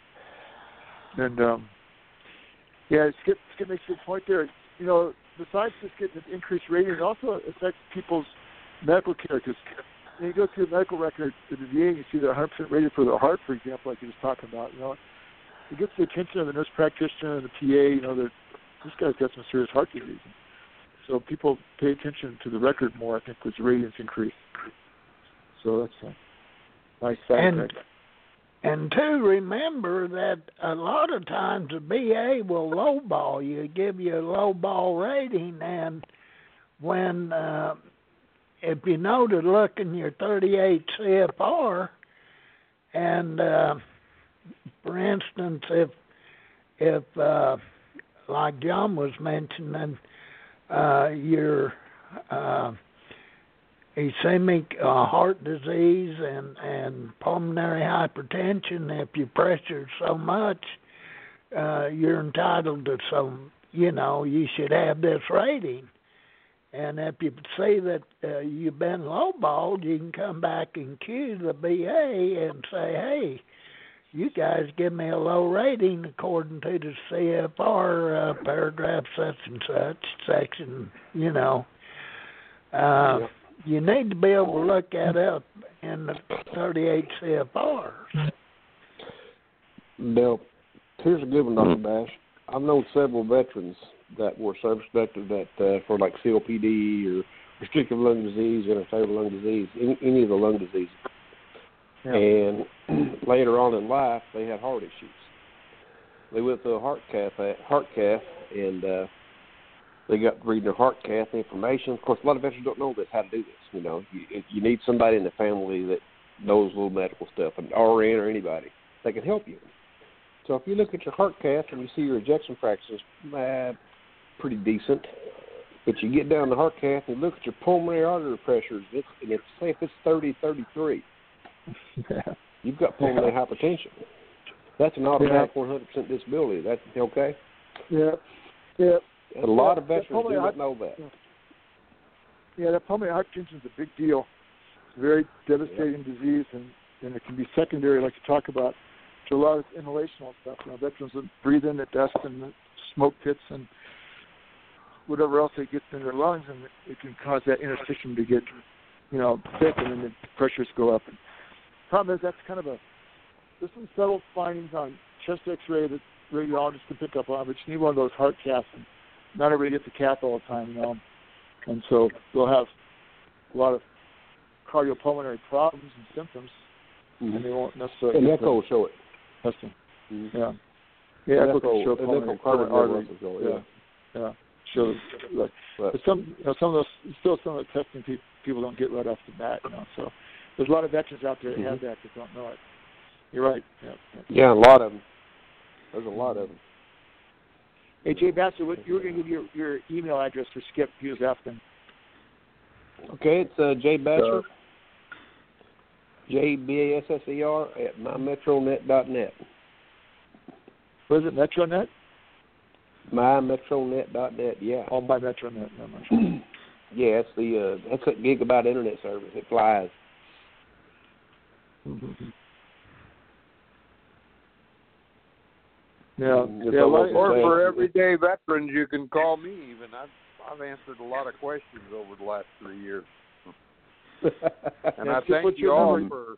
Speaker 4: And um, yeah, Skip, Skip makes a good point there. You know, besides just getting an increased rating, it also affects people's medical care. Because when you go through the medical record at the V A, you see they're one hundred percent rated for their heart, for example, like you was talking about. You know, it gets the attention of the nurse practitioner and the P A. You know, that this guy's got some serious heart disease. So people pay attention to the record more, I think, as the ratings increase. So that's a nice side
Speaker 5: and
Speaker 4: effect.
Speaker 5: and two, remember that a lot of times the B A will lowball you, give you a lowball rating, and when uh, if you know to look in your thirty-eight C F R, and uh, for instance, if if uh, like John was mentioning, uh, your uh, ischemic uh, heart disease and, and pulmonary hypertension, if you pressure so much, uh, you're entitled to some, you know, you should have this rating. And if you say that uh, you've been lowballed, you can come back and cue the B A and say, hey, you guys give me a low rating according to the C F R uh, paragraph such and such, section, you know. Uh,
Speaker 3: Yep.
Speaker 5: You need to be able to look that up in the thirty-eight C F Rs.
Speaker 3: Bill, here's a good one, Doctor Bash. I've known several veterans that were service connected that uh, for like C O P D or restrictive lung disease, interstitial lung disease, any, any of the lung diseases. Yeah. And later on in life, they had heart issues. They went through a heart cath, heart cath, and uh, they got reading their heart cath information. Of course, a lot of veterans don't know this, how to do this. You know, you, you need somebody in the family that knows a little medical stuff, an R N or anybody that can help you. So if you look at your heart cath and you see your ejection fractions, uh, pretty decent. But you get down the heart cath and you look at your pulmonary artery pressures, it's, and it's, say if it's thirty, thirty-three, yeah. You've got pulmonary yeah. hypertension. That's an automatic yeah. one hundred percent disability. That's okay?
Speaker 4: Yeah. Yeah.
Speaker 3: A lot yeah. of veterans do not know that.
Speaker 4: Yeah. yeah, that pulmonary hypertension is a big deal. It's a very devastating yeah. disease, and, and it can be secondary, like you talk about, to a lot of inhalational stuff. You know, veterans that breathe in the dust and the smoke pits and whatever else that gets in their lungs, and it can cause that interstitium to get, you know, thick, and then the pressures go up. And the problem is that's kind of a, there's some subtle findings on chest X-ray that radiologists can pick up on, but you need one of those heart caths. And not everybody gets a cath all the time, you know, and so they'll have a lot of cardiopulmonary problems and symptoms, mm-hmm. and they won't necessarily.
Speaker 3: And echo will show it.
Speaker 4: Testing.
Speaker 3: Mm-hmm.
Speaker 4: Yeah. Yeah,
Speaker 3: echo
Speaker 4: will show pulmonary arteries.
Speaker 3: Yeah.
Speaker 4: yeah. Yeah. Shows like, but some, you know, some of those, still some of the testing pe- people don't get right off the bat, you know. So there's a lot of veterans out there that mm-hmm. have that that don't know it. You're right. Yeah. Yeah,
Speaker 3: yeah a lot of them. There's a lot of them.
Speaker 4: Hey, Jay Bassett, what, you were going to give your, your email address for Skip. He was asking.
Speaker 3: Okay, it's uh, Jay Basser, uh, J B A S S E R at my metronet dot net.
Speaker 4: What is it, Metronet?
Speaker 3: my metronet dot net, yeah.
Speaker 4: Oh, by Metronet. No,
Speaker 3: Yeah, it's the uh, that's a gigabyte internet service. It flies.
Speaker 4: Mm-hmm. Yeah,
Speaker 3: It's
Speaker 4: yeah.
Speaker 3: almost
Speaker 7: Or
Speaker 3: the same.
Speaker 7: for everyday veterans, you can call me. Even I've I've answered a lot of questions over the last three years, and
Speaker 4: Yeah,
Speaker 7: I
Speaker 4: just
Speaker 7: thank
Speaker 4: what's
Speaker 7: you
Speaker 4: your
Speaker 7: all
Speaker 4: number?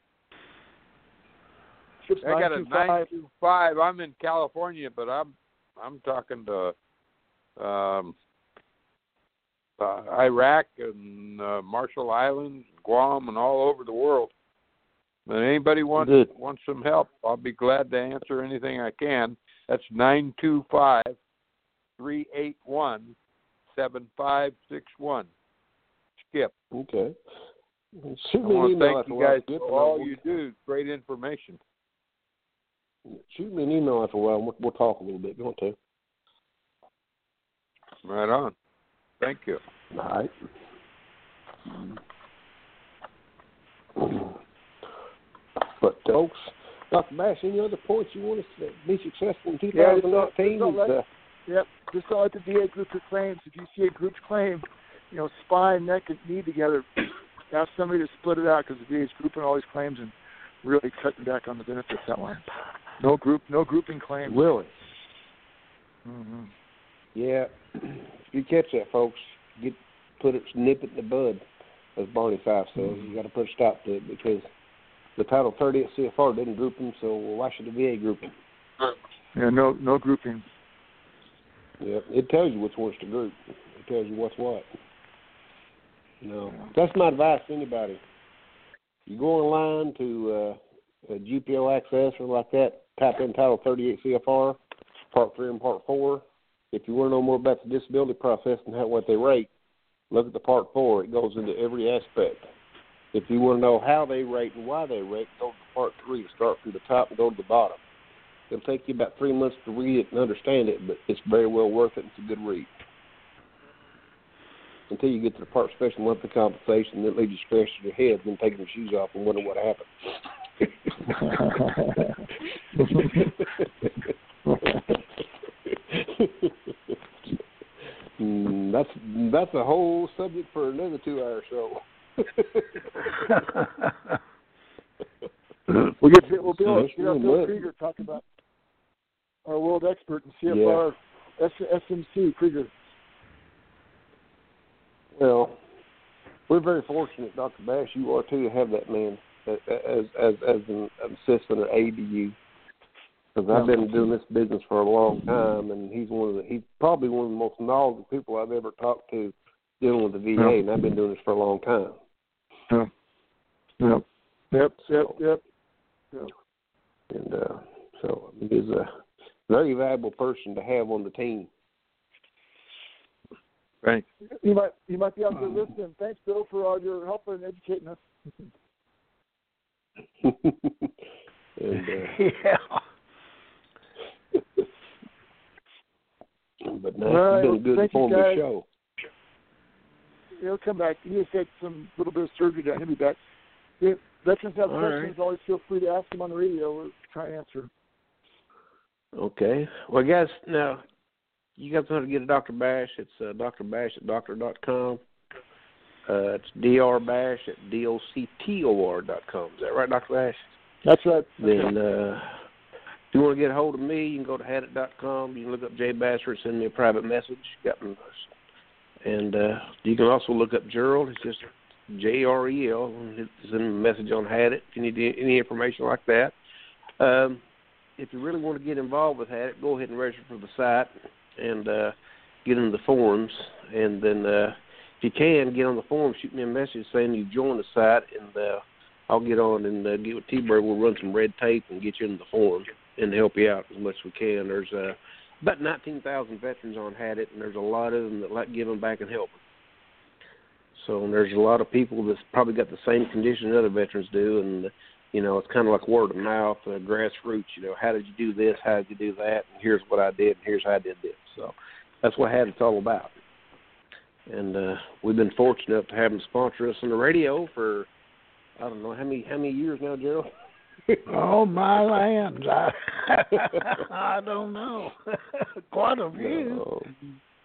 Speaker 7: for.
Speaker 4: Six
Speaker 7: I got a
Speaker 4: nine two five.
Speaker 7: nine two five. I'm in California, but I'm I'm talking to um, uh, Iraq and uh, Marshall Islands, Guam, and all over the world. But anybody wants
Speaker 3: Good.
Speaker 7: wants some help, I'll be glad to answer anything I can. That's nine two five, three eight one, seven five six one. Skip.
Speaker 3: Okay. Shoot
Speaker 7: I
Speaker 3: me an
Speaker 7: want to
Speaker 3: email
Speaker 7: thank
Speaker 3: after
Speaker 7: you
Speaker 3: a while.
Speaker 7: guys
Speaker 3: Skip,
Speaker 7: for
Speaker 3: and
Speaker 7: all
Speaker 3: we'll-
Speaker 7: you do. Great information.
Speaker 3: Shoot me an email after a while, and we'll, we'll talk a little bit. You want to?
Speaker 7: Right on. Thank you.
Speaker 3: All right. But folks, Doctor Bash, any other points you want us to be successful in
Speaker 4: Yeah,
Speaker 3: twenty
Speaker 4: just don't-
Speaker 3: nineteen?
Speaker 4: just don't let-
Speaker 3: uh,
Speaker 4: Yep. Just don't let the D A group your claims. If you see a group's claim, you know, spine, neck, and knee together, ask somebody to split it out because the D A's grouping all these claims and really cutting back on the benefits that way. No group, no grouping claims.
Speaker 3: really?
Speaker 4: Mm-hmm.
Speaker 3: Yeah. If you catch that, folks, get put it, nip it in the bud, as Barney Fife says.
Speaker 4: Mm-hmm.
Speaker 3: You got to put a stop to it because the Title thirty-eight C F R didn't group them, so why should the V A group them?
Speaker 4: Yeah, no, no grouping.
Speaker 3: Yeah, it tells you which ones to group. It tells you what's what. No, that's my advice to anybody. You go online to uh, uh, G P O Access or like that, type in Title thirty-eight C F R, Part three and Part four. If you want to know more about the disability process and how what they rate, look at the Part four. It goes into every aspect. If you want to know how they rate and why they rate, go to Part three. Start from the top and go to the bottom. It'll take you about three months to read it and understand it, but it's very well worth it. It's a good read. Until you get to the part special monthly compensation, that leaves you scratching your head and then taking your shoes off and wondering what happened. mm, that's that's a whole subject for another two-hour show.
Speaker 4: We'll get we'll be able to
Speaker 3: That's
Speaker 4: get our
Speaker 3: really
Speaker 4: Bill
Speaker 3: good.
Speaker 4: Krieger talk about our world expert in C F R,
Speaker 3: Yeah.
Speaker 4: S M C Krieger.
Speaker 3: Well, we're very fortunate, Doctor Bash, you are too, to have that man as as as an assistant or aide to you. Because I've been doing this business for a long time, and he's one of the he's probably one of the most knowledgeable people I've ever talked to dealing with the V A,
Speaker 4: Yeah.
Speaker 3: and I've been doing this for a long time.
Speaker 4: Yeah. Yep. Yep. Yep. Yep. Yep.
Speaker 3: And uh, so he's a very valuable person to have on the team.
Speaker 7: Thanks.
Speaker 4: You might you might be out there listening. Thanks, Bill, for all your help in educating us.
Speaker 3: and uh,
Speaker 5: Yeah.
Speaker 3: but no,
Speaker 4: All right,
Speaker 3: it's been
Speaker 4: well,
Speaker 3: a good
Speaker 4: thank you,
Speaker 3: informative
Speaker 4: guys.
Speaker 3: show.
Speaker 4: He'll come back. He just had some little bit of surgery done. He'll be back. If veterans have
Speaker 3: All
Speaker 4: questions,
Speaker 3: right.
Speaker 4: always feel free to ask them on the radio. We'll try to answer.
Speaker 2: Okay. Well, guys, now, you guys know how to get a Doctor Bash. It's uh, Doctor Bash at doctor dot com. Uh, it's Dr. Bash at doctor dot com. Is that right, Doctor Bash?
Speaker 4: That's right. That's
Speaker 2: Then,
Speaker 4: right.
Speaker 2: uh, if you want to get a hold of me, you can go to hadit dot com. You can look up Jay Basser and send me a private message. Got me. And uh, you can also look up Gerald. It's just J R E L. And send me a message on Hadit if you need any information like that. Um, if you really want to get involved with Hadit, go ahead and register for the site and uh, get into the forums. And then uh, if you can, get on the forum, shoot me a message saying you joined the site, and uh, I'll get on and uh, get with T-Bird. We'll run some red tape and get you into the forum and help you out as much as we can. There's uh, about nineteen thousand veterans on Hadit, and there's a lot of them that like giving back and helping. So and there's a lot of people that's probably got the same condition other veterans do, and, you know, it's kind of like word of mouth, uh, grassroots. You know, how did you do this? How did you do that? And here's what I did, and here's how I did this. So that's what Hadit's all about. And uh, we've been fortunate enough to have them sponsor us on the radio for, I don't know, how many how many years now, Gerald?
Speaker 5: Oh, my lands. I, I don't know. Quite a few.
Speaker 3: No.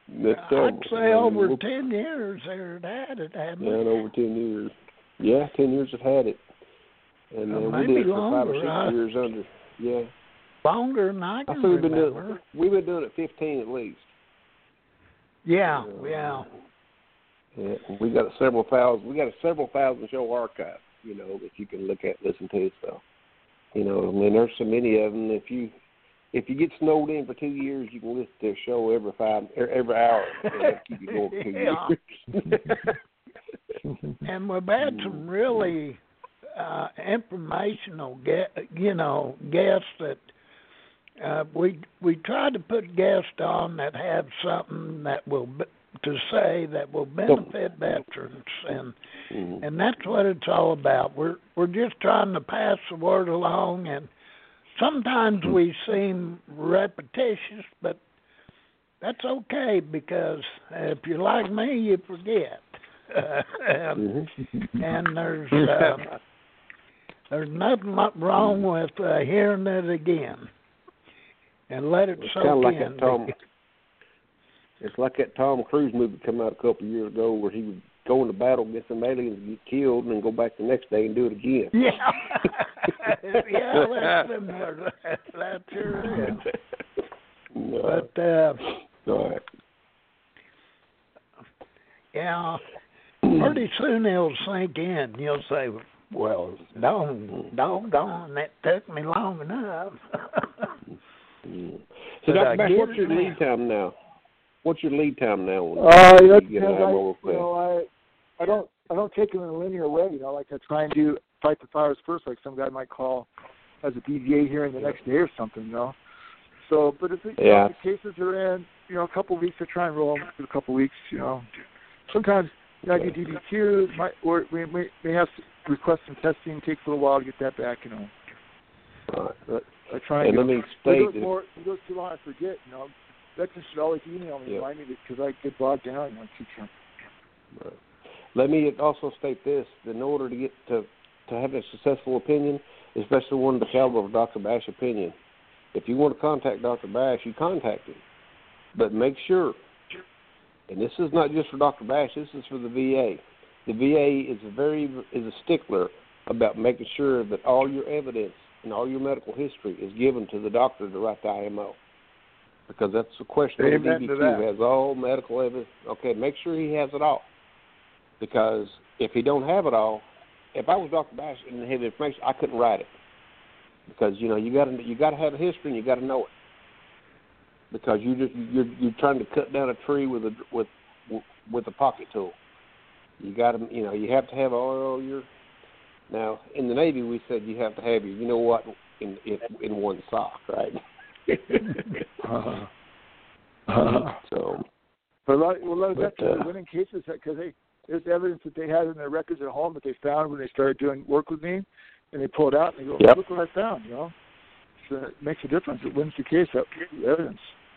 Speaker 3: That's terrible.
Speaker 5: I'd say over ten years they've had it, haven't
Speaker 3: Yeah,
Speaker 5: they?
Speaker 3: and over ten years. Yeah, ten years have had it. And
Speaker 5: Uh,
Speaker 3: uh, we
Speaker 5: maybe
Speaker 3: did it for
Speaker 5: longer,
Speaker 3: five or six
Speaker 5: huh?
Speaker 3: years under. Yeah.
Speaker 5: Longer than I
Speaker 3: I
Speaker 5: can
Speaker 3: think we've been
Speaker 5: remember.
Speaker 3: doing we've been doing it fifteen at least.
Speaker 5: Yeah,
Speaker 3: Uh,
Speaker 5: yeah.
Speaker 3: Yeah, we got a several thousand. We got a several thousand show archive, you know, that you can look at, listen to. So, you know, I mean, there's so many of them. If you if you get snowed in for two years, you can listen to a show every five every hour. And that'll keep you going for two
Speaker 5: Yeah.
Speaker 3: years.
Speaker 5: And we've had some really uh, informational, ge- you know, guests that uh, we we try to put guests on that have something that will be, to say that will benefit veterans, and
Speaker 3: mm-hmm.
Speaker 5: and that's what it's all about. We're we're just trying to pass the word along, and sometimes we seem repetitious, but that's okay because if you're like me, you forget. and,
Speaker 3: Mm-hmm.
Speaker 5: and there's uh, there's nothing wrong with uh, hearing it again and let it
Speaker 3: It's
Speaker 5: soak
Speaker 3: kind of like
Speaker 5: in.
Speaker 3: that Tom. It's like that Tom Cruise movie come out a couple of years ago where he would go into battle against some aliens and get killed and then go back the next day and do it again.
Speaker 5: Yeah, yeah, that's similar. That, that sure is.
Speaker 3: No.
Speaker 5: But uh,
Speaker 3: All right.
Speaker 5: yeah, pretty soon it'll sink in. You'll say, "Well, dog, doggone, that took me long enough."
Speaker 3: Mm. So,
Speaker 5: But I
Speaker 3: Doctor Bash,
Speaker 5: get
Speaker 3: what's
Speaker 5: it
Speaker 3: your
Speaker 5: now.
Speaker 3: lead time now? What's your lead time now? When
Speaker 4: Uh,
Speaker 3: you
Speaker 4: that's
Speaker 3: get
Speaker 4: because
Speaker 3: an
Speaker 4: I,
Speaker 3: ammo
Speaker 4: you know, I, I don't, I don't take them in a linear way. You know, like I try and do fight the fires first, like some guy might call as a D V A hearing the next day or something. You know. So, but if, it, you
Speaker 3: Yeah.
Speaker 4: know, if the cases are in, you know, a couple of weeks, I try and roll them for a couple of weeks. You know, sometimes you know, I do D B Qs, my, or we may, may have to request some testing. It takes a little while to get that back. You know.
Speaker 3: All right.
Speaker 4: But I try and,
Speaker 3: And let me
Speaker 4: if it
Speaker 3: state
Speaker 4: goes
Speaker 3: that-
Speaker 4: more, if it goes too long, I forget. You know, veterans should always email me,
Speaker 3: Yeah.
Speaker 4: remind me because I get bogged down. You know, keep trying.
Speaker 3: Right. Let me also state this: that in order to get to to have a successful opinion, especially one of the caliber of Doctor Bash opinion, if you want to contact Doctor Bash, you contact him, but make sure. And this is not just for Doctor Bash; this is for the V A. The V A is a very is a stickler about making sure that all your evidence and all your medical history is given to the doctor to write the I M O. Because that's the question of the
Speaker 7: Amen
Speaker 3: D B
Speaker 7: to
Speaker 3: Q
Speaker 7: that.
Speaker 3: has all medical evidence. Okay, make sure he has it all. Because if he don't have it all, if I was Doctor Bash and had the information, I couldn't write it. Because you know you got to you got to have a history and you got to know it. Because you just you're you're trying to cut down a tree with a with with a pocket tool. You got to you know you have to have all your. Now in the Navy we said you have to have your you know what in in, in one sock, right?
Speaker 4: uh, uh,
Speaker 3: so,
Speaker 4: but a lot, well, a lot of
Speaker 3: but,
Speaker 4: veterans
Speaker 3: uh,
Speaker 4: are winning cases because they there's evidence that they had in their records at home that they found when they started doing work with me, and they pull it out and they go,
Speaker 3: Yep.
Speaker 4: "Look what I found," you know. So it makes a difference. It wins the case. That evidence.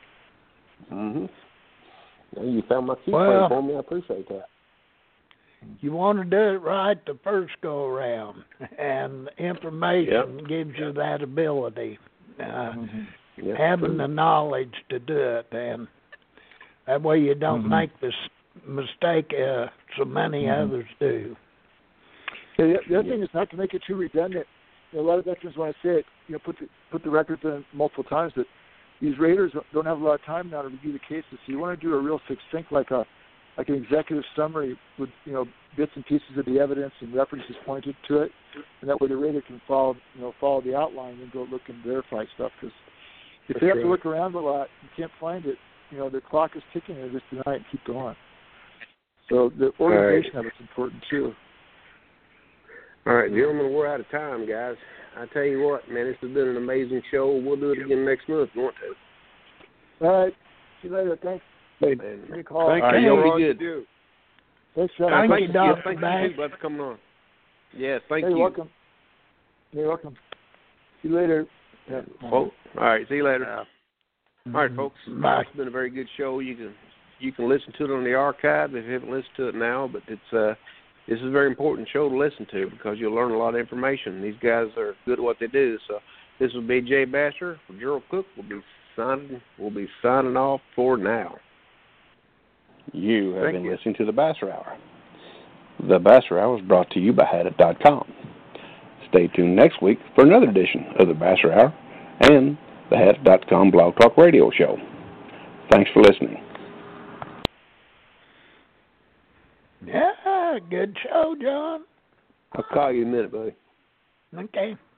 Speaker 3: mhm. Well, you found my key
Speaker 5: Well-
Speaker 3: for me. I appreciate that.
Speaker 5: You want to do it right the first go around, and information gives you that ability. Uh,
Speaker 4: Mm-hmm.
Speaker 3: Yes,
Speaker 5: having the knowledge to do it, and that way you don't
Speaker 4: Mhm.
Speaker 5: make this mistake uh, so many
Speaker 4: Mhm.
Speaker 5: others do.
Speaker 4: Yeah, the, the other thing is not to make it too redundant. You know, a lot of veterans want to say it, you know, put the put the records in multiple times, but these raters don't have a lot of time now to review the cases. So you want to do a real succinct, like a like an executive summary with you know bits and pieces of the evidence and references pointed to it, and that way the rater can follow you know follow the outline and go look and verify stuff. Because if they have to look around a lot and can't find it, you know the clock is ticking and just deny it and keep going. So the organization of it's important too.
Speaker 3: All right, gentlemen, we're out of time, guys. I tell you what, man, this has been an amazing show. We'll do it again next month if you want to.
Speaker 4: All right, see you later. Thanks.
Speaker 3: Man.
Speaker 4: Give me a call.
Speaker 7: Thank
Speaker 3: All right,
Speaker 7: you
Speaker 3: y'all
Speaker 7: for
Speaker 3: be
Speaker 7: all you
Speaker 3: good.
Speaker 7: do.
Speaker 4: Thanks, Sean.
Speaker 5: Thank
Speaker 3: Thank
Speaker 5: you,
Speaker 3: you,
Speaker 5: Doctor
Speaker 3: Thank
Speaker 5: Bash.
Speaker 3: you, brother, for coming on. Yes, thank
Speaker 4: hey,
Speaker 3: you.
Speaker 4: You're welcome. You're welcome. See you later. Yeah.
Speaker 3: Folks. All right, see you later.
Speaker 7: Yeah.
Speaker 3: All right, folks.
Speaker 5: Bye.
Speaker 3: It's been a very good show. You can you can listen to it on the archive if you haven't listened to it now. But it's uh, this is a very important show to listen to because you'll learn a lot of information. These guys are good at what they do. So this will be Jay Basher for Gerald Cook. We'll be signing. We'll be signing off for now.
Speaker 2: You have
Speaker 7: Thank
Speaker 2: been
Speaker 7: you.
Speaker 2: listening to the Basser Hour. The Basser Hour is brought to you by Had It dot com. Stay tuned next week for another edition of the Basser Hour and the Had It dot com Blog Talk Radio Show. Thanks for listening.
Speaker 5: Yeah, good show, John.
Speaker 3: I'll call you in a minute, buddy.
Speaker 5: Okay.